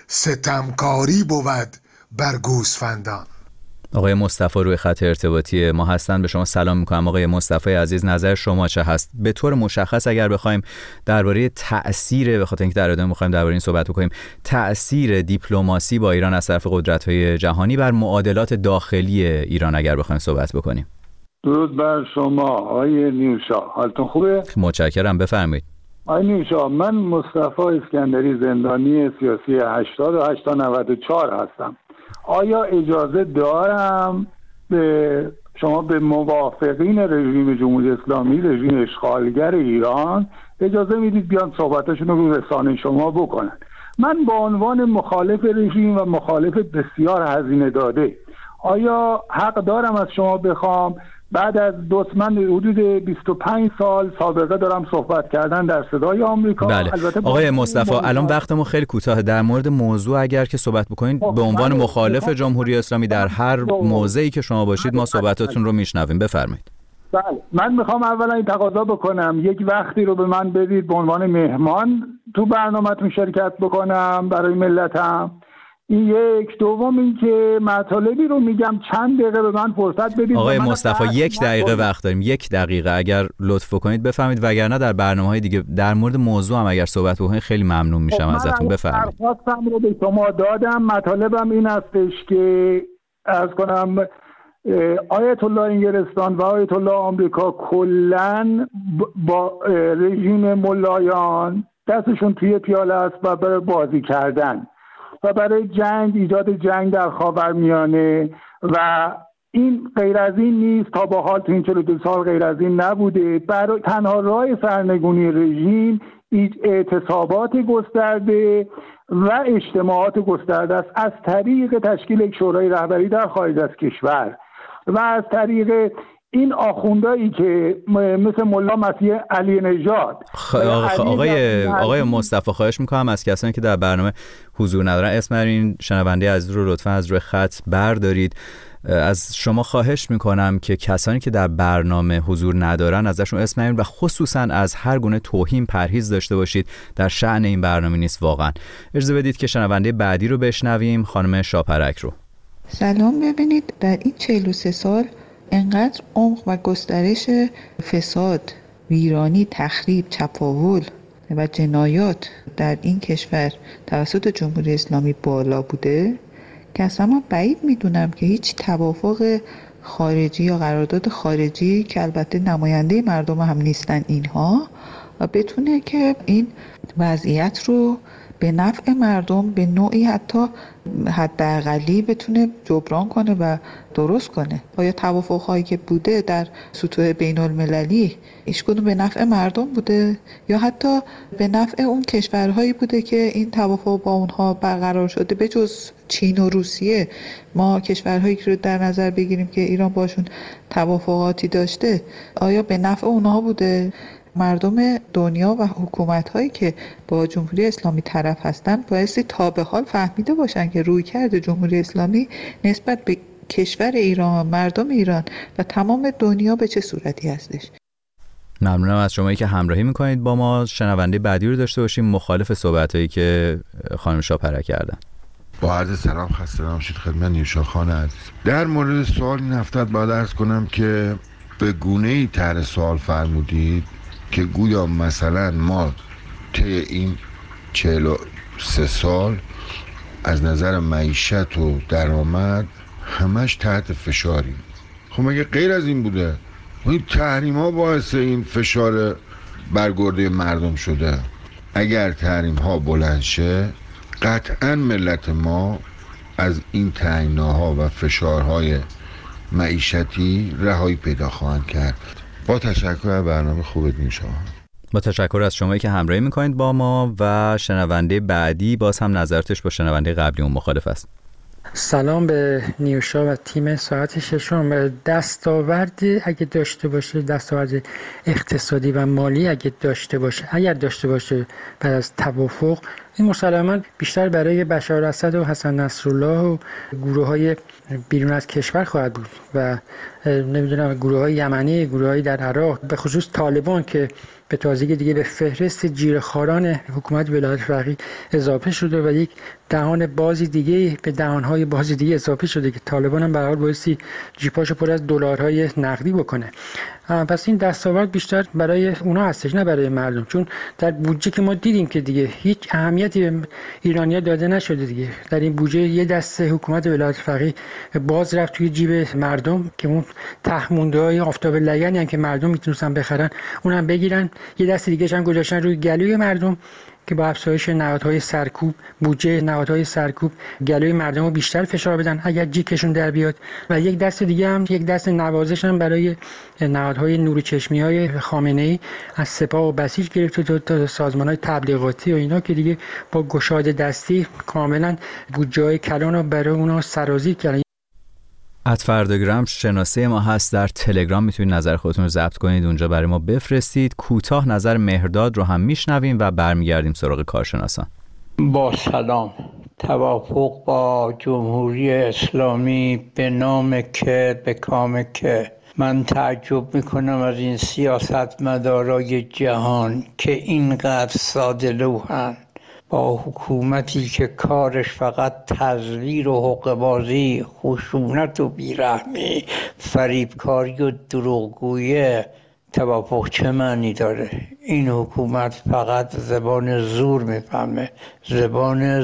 ستمکاری بود بر گوسفندان. آقای مصطفی روی خط ارتباطی ما هستن. به شما سلام میکنم آقای مصطفی عزیز، نظر شما چه هست؟ به طور مشخص اگر بخوایم درباره تأثیر، به خاطر اینکه در ادامه میخوایم درباره این صحبت بکنیم، تأثیر دیپلماسی با ایران از طرف قدرت‌های جهانی بر معادلات داخلی ایران اگر بخوایم صحبت بکنیم. درود بر شما آقای نیوشا، حالتون خوبه؟ متشکرم، بفرمایید. آقای نیوشا، من مصطفی اسکندری، زندانی سیاسی 88 تا 94 هستم. آیا اجازه دارم به شما به موافقین رژیم جمهوری اسلامی، رژیم اشغالگر ایران، اجازه میدید بیان صحبتشون رو رسانه شما بکنن؟ من به عنوان مخالف رژیم و مخالف بسیار هزینه داده، آیا حق دارم از شما بخوام بعد از من حدود 25 سال سابقه دارم صحبت کردن در صدای آمریکا؟ بله. آقای مصطفی الان وقتمون خیلی کوتاه، در مورد موضوع اگر که صحبت بکنین به عنوان مخالف جمهوری اسلامی در هر موضعی که شما باشید ما صحبتاتون رو میشنویم، بفرمایید. بله، من میخوام اولا این تقاضا بکنم یک وقتی رو به من بدید به عنوان مهمان تو برنامه‌تون شرکت بکنم برای ملتم. این یک. دوم این که مطالبی رو میگم چند دقیقه به من فرصت بدید. آقای مصطفی 1 دقیقه وقت داریم، 1 دقیقه اگر لطف کنید بفرمایید، وگرنه در برنامه‌های دیگه در مورد موضوع هم اگر صحبت بکنید خیلی ممنون میشم ازتون. بفرمایید. درخواستم رو به شما دادم، مطالبم این هستش که عرض کنم آیت الله انگلستان و آیت الله آمریکا کلاً با رژیم ملایان دستشون توی پیاله است و برای بازی کردن و برای جنگ، ایجاد جنگ در خاورمیانه، و این غیر از این نیست. تا به حال تو این 42 سال غیر از این نبوده. برای تنها راه سرنگونی رژیم اعتصابات گسترده و اجتماعات گسترده است از طریق تشکیل یک شورای رهبری در خارج از کشور و از طریق این آخوندایی که مثل ملا مسیح علی نژاد. آقای مصطفی خواهش میکنم از کسانی که در برنامه حضور ندارن اسم این شنونده از رو لطفا از روی خط بردارید. از شما خواهش میکنم که کسانی که در برنامه حضور ندارن ازشون اسم نرین و خصوصا از هر گونه توهین پرهیز داشته باشید، در شأن این برنامه نیست واقعا. اجازه بدید که شنونده بعدی رو بشنویم، خانم شاپرک رو. سلام. ببینید در این 43 سال انقدر عمق و گسترش فساد، ویرانی، تخریب، چپاول و جنایات در این کشور توسط جمهوری اسلامی بالا بوده که اصلا من بعید میدونم که هیچ توافق خارجی یا قرارداد خارجی که البته نماینده مردم هم نیستن اینها و بتونه که این وضعیت رو به نفع مردم به نوعی حتی حداقلی بتونه جبران کنه و درست کنه. آیا توافق‌هایی که بوده در سطوح بین‌المللی هیچ کدوم به نفع مردم بوده یا حتی به نفع اون کشورهایی بوده که این توافق با اونها برقرار شده؟ به جز چین و روسیه ما کشورهایی که رو در نظر بگیریم که ایران باشون توافقاتی داشته، آیا به نفع اونها بوده؟ مردم دنیا و حکومت‌هایی که با جمهوری اسلامی طرف هستن بایستی تا به حال فهمیده باشن که رویکرد جمهوری اسلامی نسبت به کشور ایران، مردم ایران و تمام دنیا به چه صورتی هستش. ممنونم از شمایی که همراهی میکنید با ما. شنونده بعدی رو داشته باشیم، مخالف صحبتایی که خانم شاپرک کردن. با عرض سلام، خسته نباشید خدمت نیوشا خان عزیز. در مورد سوال این هفته باید عرض کنم که به گونه‌ای طرح سوال فرمودید که گویا مثلا ما طی این 43 سال از نظر معیشت و درآمد همش تحت فشاریم. خب مگه غیر از این بوده؟ این تحریم ها باعث این فشار برگرده مردم شده. اگر تحریم ها بلند شه قطعا ملت ما از این تنگناها و فشارهای معیشتی رهایی پیدا خواهند کرد. با تشکر از برنامه خوبت میشم. با تشکر از شمایی که همراهی میکنید با ما و شنونده بعدی باز هم نظرتش با شنونده قبلی اون مخالف است. سلام به نیوشا و تیم ساعت ششم. دستاوردی اگه داشته باشه، دستاورد اقتصادی و مالی اگه داشته باشه بعد از توافق، این مسلماً بیشتر برای بشار اسد و حسن نصرالله و گروه‌های بیرون از کشور خواهد بود و نمیدونم گروه‌های یمنی، گروه‌های در عراق، به خصوص طالبان که به تازگی دیگه به فهرست جیره‌خواران حکومت ولایت فقیه اضافه شده و یک دهان بازی دیگه به دهان‌های بازی دیگه اضافه شده که طالبان هم به هر حال بایستی جیباشو پر از دلارهای نقدی بکنه. پس این دستاورد بیشتر برای اونا هستش نه برای مردم، چون در بودجه که ما دیدیم که دیگه هیچ اهمیتی به ایرانی‌ها داده نشده دیگه. در این بودجه یه دسته حکومت ولایت فقیه باز رفت توی جیب مردم که اون تهمونده‌های آفتاب لگنی که مردم میتونستن بخرن اونم بگیرن، یه دسته دیگه هم گذاشتن روی گلوی مردم که با افزایش نهادهای سرکوب، بودجه نهادهای سرکوب گلوی مردم رو بیشتر فشار بدن اگر جیکشون در بیاد، و یک دست دیگه هم یک دست نوازش هم برای نهادهای نور چشمی‌های خامنه‌ای از سپاه و بسیج گرفته تا سازمان‌های تبلیغاتی و اینا که دیگه با گشاده دستی کاملا بودجه‌های کلان رو برای اونا سرازیر کردن. @فرداگرام شناسه ما هست در تلگرام، میتونید نظر خودتون رو ضبط کنید اونجا برای ما بفرستید. کوتاه نظر مهرداد رو هم میشنویم و برمیگردیم سراغ کارشناسان. با سلام. توافق با جمهوری اسلامی به نام که به کام که. من تعجب میکنم از این سیاستمدارای جهان که اینقدر ساده لوحن با حکومتی که کارش فقط تزویر و حقه‌بازی، خشونت و بیرحمی، فریبکاری و دروغگویی. توافق چه معنی داره؟ این حکومت فقط زبان زور میفهمه. زبان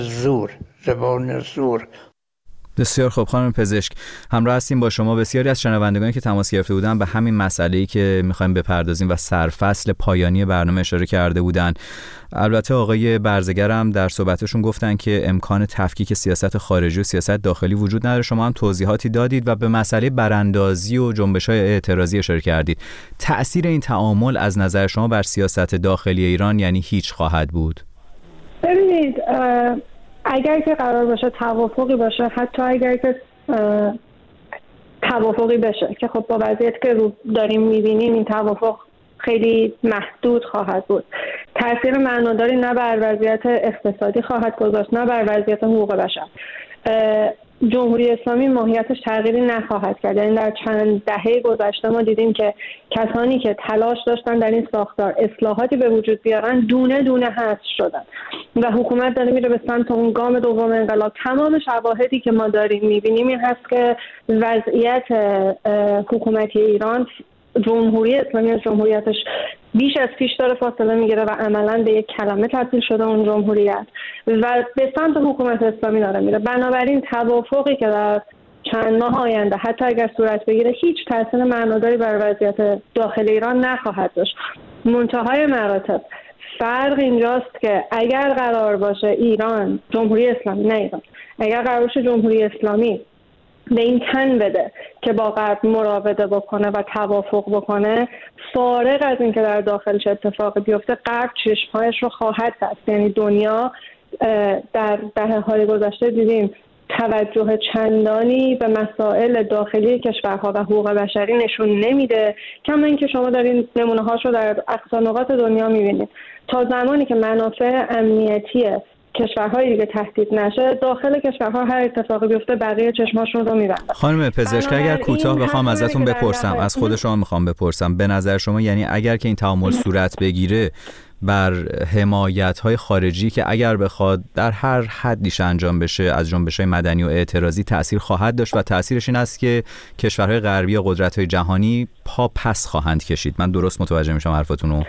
زور. بسیار خوب خانم پزشک، همراه هستیم با شما. بسیاری از شنوندگانی که تماس گرفته بودن به همین مسئله‌ای که می‌خوایم بپردازیم و سرفصل پایانی برنامه اشاره کرده بودن. البته آقای برزگر هم در صحبتشون گفتن که امکان تفکیک سیاست خارجی و سیاست داخلی وجود نداره. شما هم توضیحاتی دادید و به مسئله براندازی و جنبش‌های اعتراضی اشاره کردید. تأثیر این تعامل از نظر شما بر سیاست داخلی ایران یعنی هیچ خواهد بود؟ ببینید، اگر که قرار باشه توافقی باشه، حتی اگر که توافقی بشه که خب با وضعیت که رو داریم میبینیم این توافق خیلی محدود خواهد بود، تاثیر معناداری نه بر وضعیت اقتصادی خواهد گذاشت نه بر وضعیت حقوق بشر. جمهوری اسلامی ماهیتش تغییری نخواهد کرد. یعنی در چند دهه گذشته ما دیدیم که کسانی که تلاش داشتن در این ساختار اصلاحاتی به وجود بیارن دونه دونه حذف شدن و حکومت داره میره به سمت اون گام دوم انقلاب. تمام شواهدی که ما داریم میبینیم این هست که وضعیت حکومتی ایران، جمهوری اسلامی از جمهوریتش بیش از پیش داره فاصله میگیره و عملاً به یک کلمه تبدیل شده اون جمهوریت و به سمت حکومت اسلامی داره میره. بنابراین توافقی که در چند ماه آینده حتی اگر صورت بگیره هیچ تاثیر معناداری بر وضعیت داخل ایران نخواهد داشت. منتهای مراتب فرق اینجاست که اگر قرار باشه ایران، جمهوری اسلامی نه ایران، اگر قرار باشه جمهوری اسلامی به این تن بده که با غرب مراوده بکنه و توافق بکنه، فارغ از اینکه در داخلش اتفاق بیفته غرب چشمهایش رو خواهد بست. یعنی دنیا در دهه‌های گذشته دیدیم توجه چندانی به مسائل داخلی کشورها و حقوق بشری نشون نمیده، کما اینکه شما دارین نمونه‌هاش رو در اقصا نقاط دنیا می‌بینید. تا زمانی که منافع امنیتی کشورهای دیگه تهدید نشه، داخل کشورها هر اتفاقی بیفته بقیه چشماشون رو می‌بندن. خانم پزشک، اگر کوتاه بخوام ازتون بپرسم، از خود شما میخوام بپرسم، به نظر شما یعنی اگر که این تعامل صورت بگیره بر حمایت‌های خارجی که اگر بخواد در هر حدیش انجام بشه از جنبش‌های مدنی و اعتراضی تأثیر خواهد داشت و تأثیرش این است که کشورهای غربی و قدرت‌های جهانی پا پس خواهند کشید؟ من درست متوجه میشم حرفتون رو؟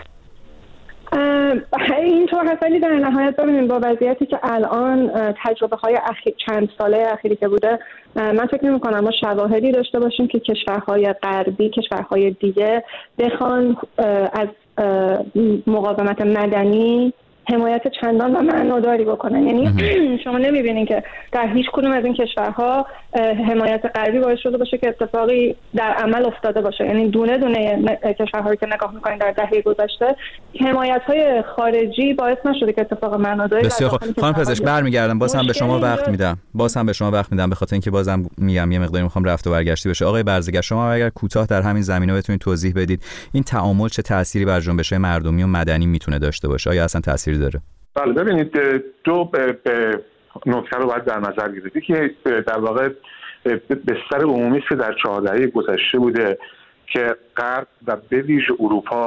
اینطور هست، ولی در نهایت ببینیم با وضعیتی که الان تجربه‌های چند ساله اخیری که بوده، من فکر نمی‌کنم ما شواهدی داشته باشیم که کشورهای غربی، کشورهای دیگه بخوان از مقاومت مدنی حمایت چندان و معناداری بکنن. یعنی شما نمی‌بینید که در هیچ کدوم از این کشورها حمایت غربی باعث شده باشه که اتفاقی در عمل افتاده باشه. یعنی دونه دونه کشورهایی که نگاه می‌کنید در دهه گذشته حمایت‌های خارجی باعث نشده که اتفاق معناداری. بسیار خوب خانم پزشک، برمیگردم بازم به شما وقت میدم به خاطر اینکه بازم میگم یه مقداری می‌خوام رفت و برگشتی بشه. آقای برزگر، شما اگر کوتاه در همین زمینه بتونید توضیح بدید این تعامل چه تأثیری بر جنبش‌های مردمی و مدنی میتونه داشته باشه؟ آیا اصلا تأثیر داره؟ بله، ببینید دو به نکته رو باید در نظر گرفت. یکی در واقع بستر عمومی است که در 4 دهه گذشته بوده که غرب و به ویژه اروپا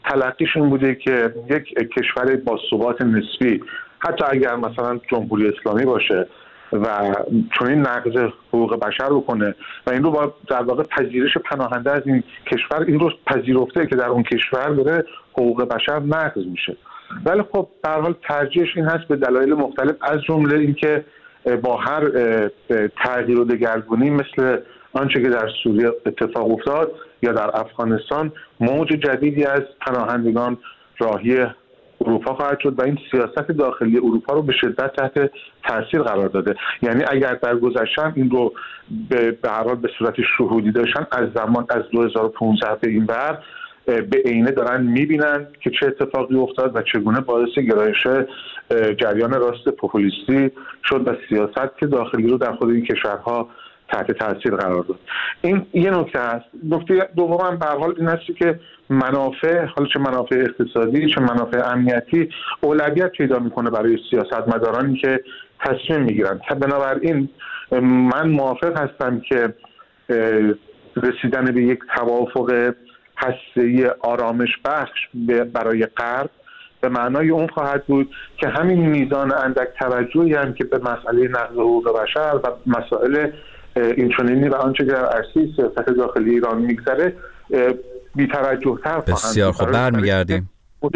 تلقیش این بوده که یک کشور با ثبات نسبی، حتی اگر مثلا جمهوری اسلامی باشه و چنین نقض حقوق بشر بکنه و این رو در واقع پذیرش پناهنده از این کشور این رو پذیرفته که در اون کشور داره حقوق بشر نقض میشه. ولی خب به هر حال ترجیحش این هست به دلایل مختلف، از جمله اینکه با هر تغییر و دگرگونی مثل آنچه که در سوریه اتفاق افتاد یا در افغانستان موج جدیدی از پناهندگان راهی اروپا خواهد شد و این سیاست داخلی اروپا رو به شدت تحت تاثیر قرار داده. یعنی اگر در گذشته این رو به هر حال به صورت شهودی داشتن، از زمان از 2015 به این بر به عینه دارن میبینن که چه اتفاقی افتاد و چگونه باعث گرایش جریان راست پوپولیستی شد و سیاست که داخلی رو در خود این کشورها تحت تاثیر قرار داد. این یه نکته است. نکته دوم هم به هر حال این است که منافع، حالا چه منافع اقتصادی چه منافع امنیتی، اولویت پیدا میکنه برای سیاستمدارانی که تصمیم میگیرن. بنابراین من موافق هستم که رسیدن به یک توافق هسته‌ای آرامش بخش برای غرب به معنای اون خواهد بود که همین میزان اندک توجهی هم که به مسئله نقض حقوق بشر و مسائل اینچنینی و آنچه که در عرصه سیاست داخلی ایران میگذره بی‌توجه‌تر خواهند. بسیار خب، برمیگردیم.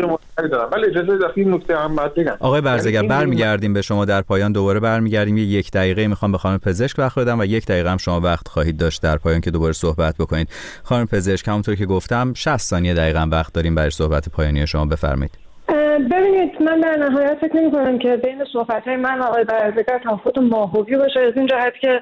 ولی اجازه بدید این نکته هم بعد بگم. آقای برزگر، برمیگردیم به شما در پایان، دوباره برمیگردیم. یک دقیقه میخوام به خانم پزشک وقت بدم و یک دقیقه هم شما وقت خواهید داشت در پایان که دوباره صحبت بکنید. خانم پزشک، همونطور که گفتم 60 ثانیه دقیقاً وقت داریم برای صحبت پایانی شما، بفرمایید. ببینید، من در نهایت فکر نمی‌کنم که بین صحبت‌های من و آقای برزگر تفاوت ماهوی باشه، از این جهت که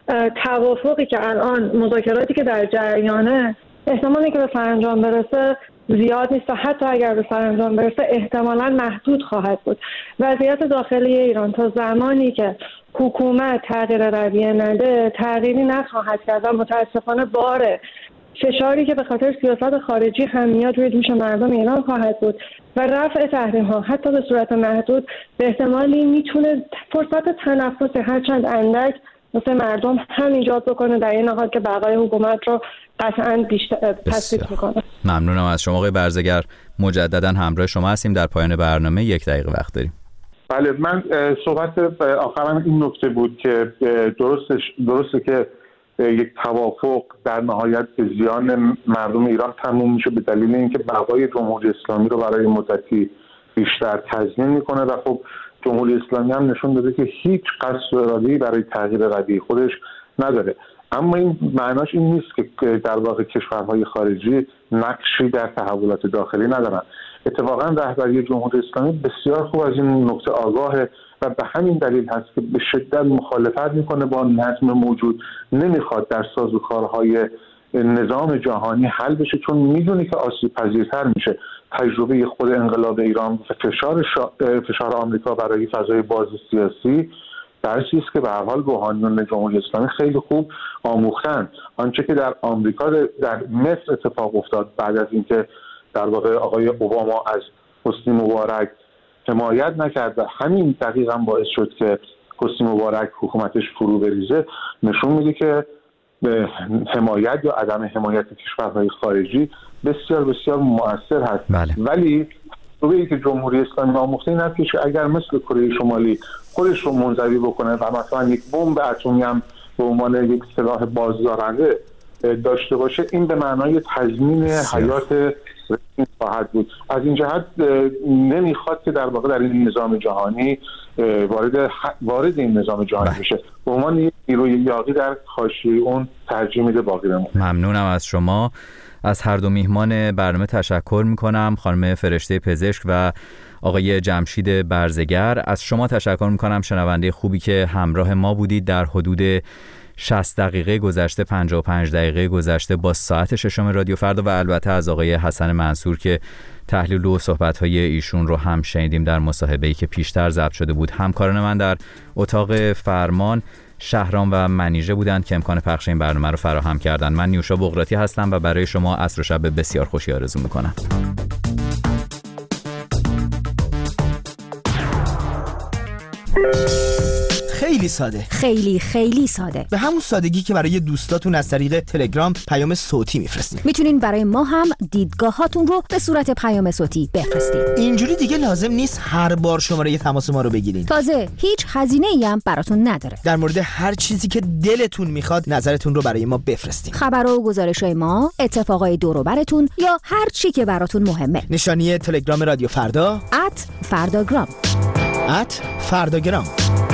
توافقی که الان مذاکراتی که در جریانه احتمالی که به سرانجام برسه زیاد نیست و حتی اگر به سرانجام برسه احتمالاً محدود خواهد بود. وضعیت داخلی ایران تا زمانی که حکومت تغییر رویه نده تغییری نخواهد کرد و متاسفانه بار فشاری که به خاطر سیاست خارجی هم میاد روی دوش مردم ایران خواهد بود و رفع تحریم ها حتی به صورت محدود به احتمالی میتونه فرصت تنفس هرچند اندک واسه مردم هم ایجاد بکنه، در این حال که بقای حکومت رو قطعاً بیشتر تثبیت میکنه. ممنونم از شما آقای برزگر. مجددا همراه شما هستیم در پایان برنامه، یک دقیقه وقت داریم. بله، من صحبت آخرم این نکته بود که درسته که یک توافق در نهایت به زیان مردم ایران تموم میشه به دلیل اینکه بقای جمهوری اسلامی رو برای مدتی بیشتر تضمین میکنه و خب جمهوری اسلامی هم نشون داده که هیچ قصد و اراده‌ای برای تغییر رویه خودش نداره. اما این معناش این نیست که در واقع کشورهای خارجی نقشی در تحولات داخلی ندارن. اتفاقا رهبری جمهوری اسلامی بسیار خوب از این نکته آگاهه و به همین دلیل هست که به شدت مخالفت میکنه با نظم موجود، نمیخواد در سازوکارهای نظام جهانی حل بشه، چون میدونه که آسیب پذیرتر میشه. تجربه خود انقلاب ایران و فشار آمریکا برای فضای باز سیاسی درسی است که به هر حال روحانیون جمهوری اسلامی خیلی خوب آموختن. آنچه که در آمریکا در مصر اتفاق افتاد بعد از اینکه در واقع آقای اوباما از حسنی مبارک حمایت نکرد و همین دقیقاً باعث شد که حسنی مبارک حکومتش فرو بریزه، نشون میده که حمایت یا عدم حمایت کشورهای خارجی بسیار بسیار مؤثر هست. بله. ولی رویی که جمهوری اسلامی آموخته این است که اگر مثل کره شمالی خودش رو منزوی بکنه و مثلا یک بمب اتمی هم به عنوان یک سلاح بازدارنده داشته باشه، این به معنای تضمین حیات رژیم خواهد بود. از این جهت نمیخواد که در واقع در این نظام جهانی وارد این نظام جهانی بشه. به عنوان یک نیروی یاغی در حاشیه اون ترجیح میده باقی بمونه. ممنونم از شما. از هر دو میهمان برنامه تشکر میکنم، خانم فرشته پزشک و آقای جمشید برزگر. از شما تشکر میکنم، شنونده خوبی که همراه ما بودید در حدود 60 دقیقه گذشته، 55 دقیقه گذشته با ساعت ششم رادیو فردا، و البته از آقای حسن منصور که تحلیل و صحبت‌های ایشون رو هم شنیدیم در مصاحبه‌ای که پیشتر ضبط شده بود. همکاران من در اتاق فرمان شهرام و منیژه بودند که امکان پخش این برنامه رو فراهم کردند. من نیوشا بغراتی هستم و برای شما عصر و شب بسیار خوشی آرزو می‌کنم. خیلی ساده. خیلی خیلی ساده. به همون سادگی که برای دوستاتون از طریق تلگرام پیام صوتی میفرستین. میتونین برای ما هم دیدگاهاتون رو به صورت پیام صوتی بفرستین. اینجوری دیگه لازم نیست هر بار شماره تماس ما رو بگیرین. تازه هیچ هزینه‌ای هم براتون نداره. در مورد هر چیزی که دلتون میخواد نظرتون رو برای ما بفرستین. خبر و گزارش‌های ما، اتفاقای دور و براتون یا هر چی که براتون مهمه. نشانی تلگرام رادیو فردا @فرداگرام. @فرداگرام.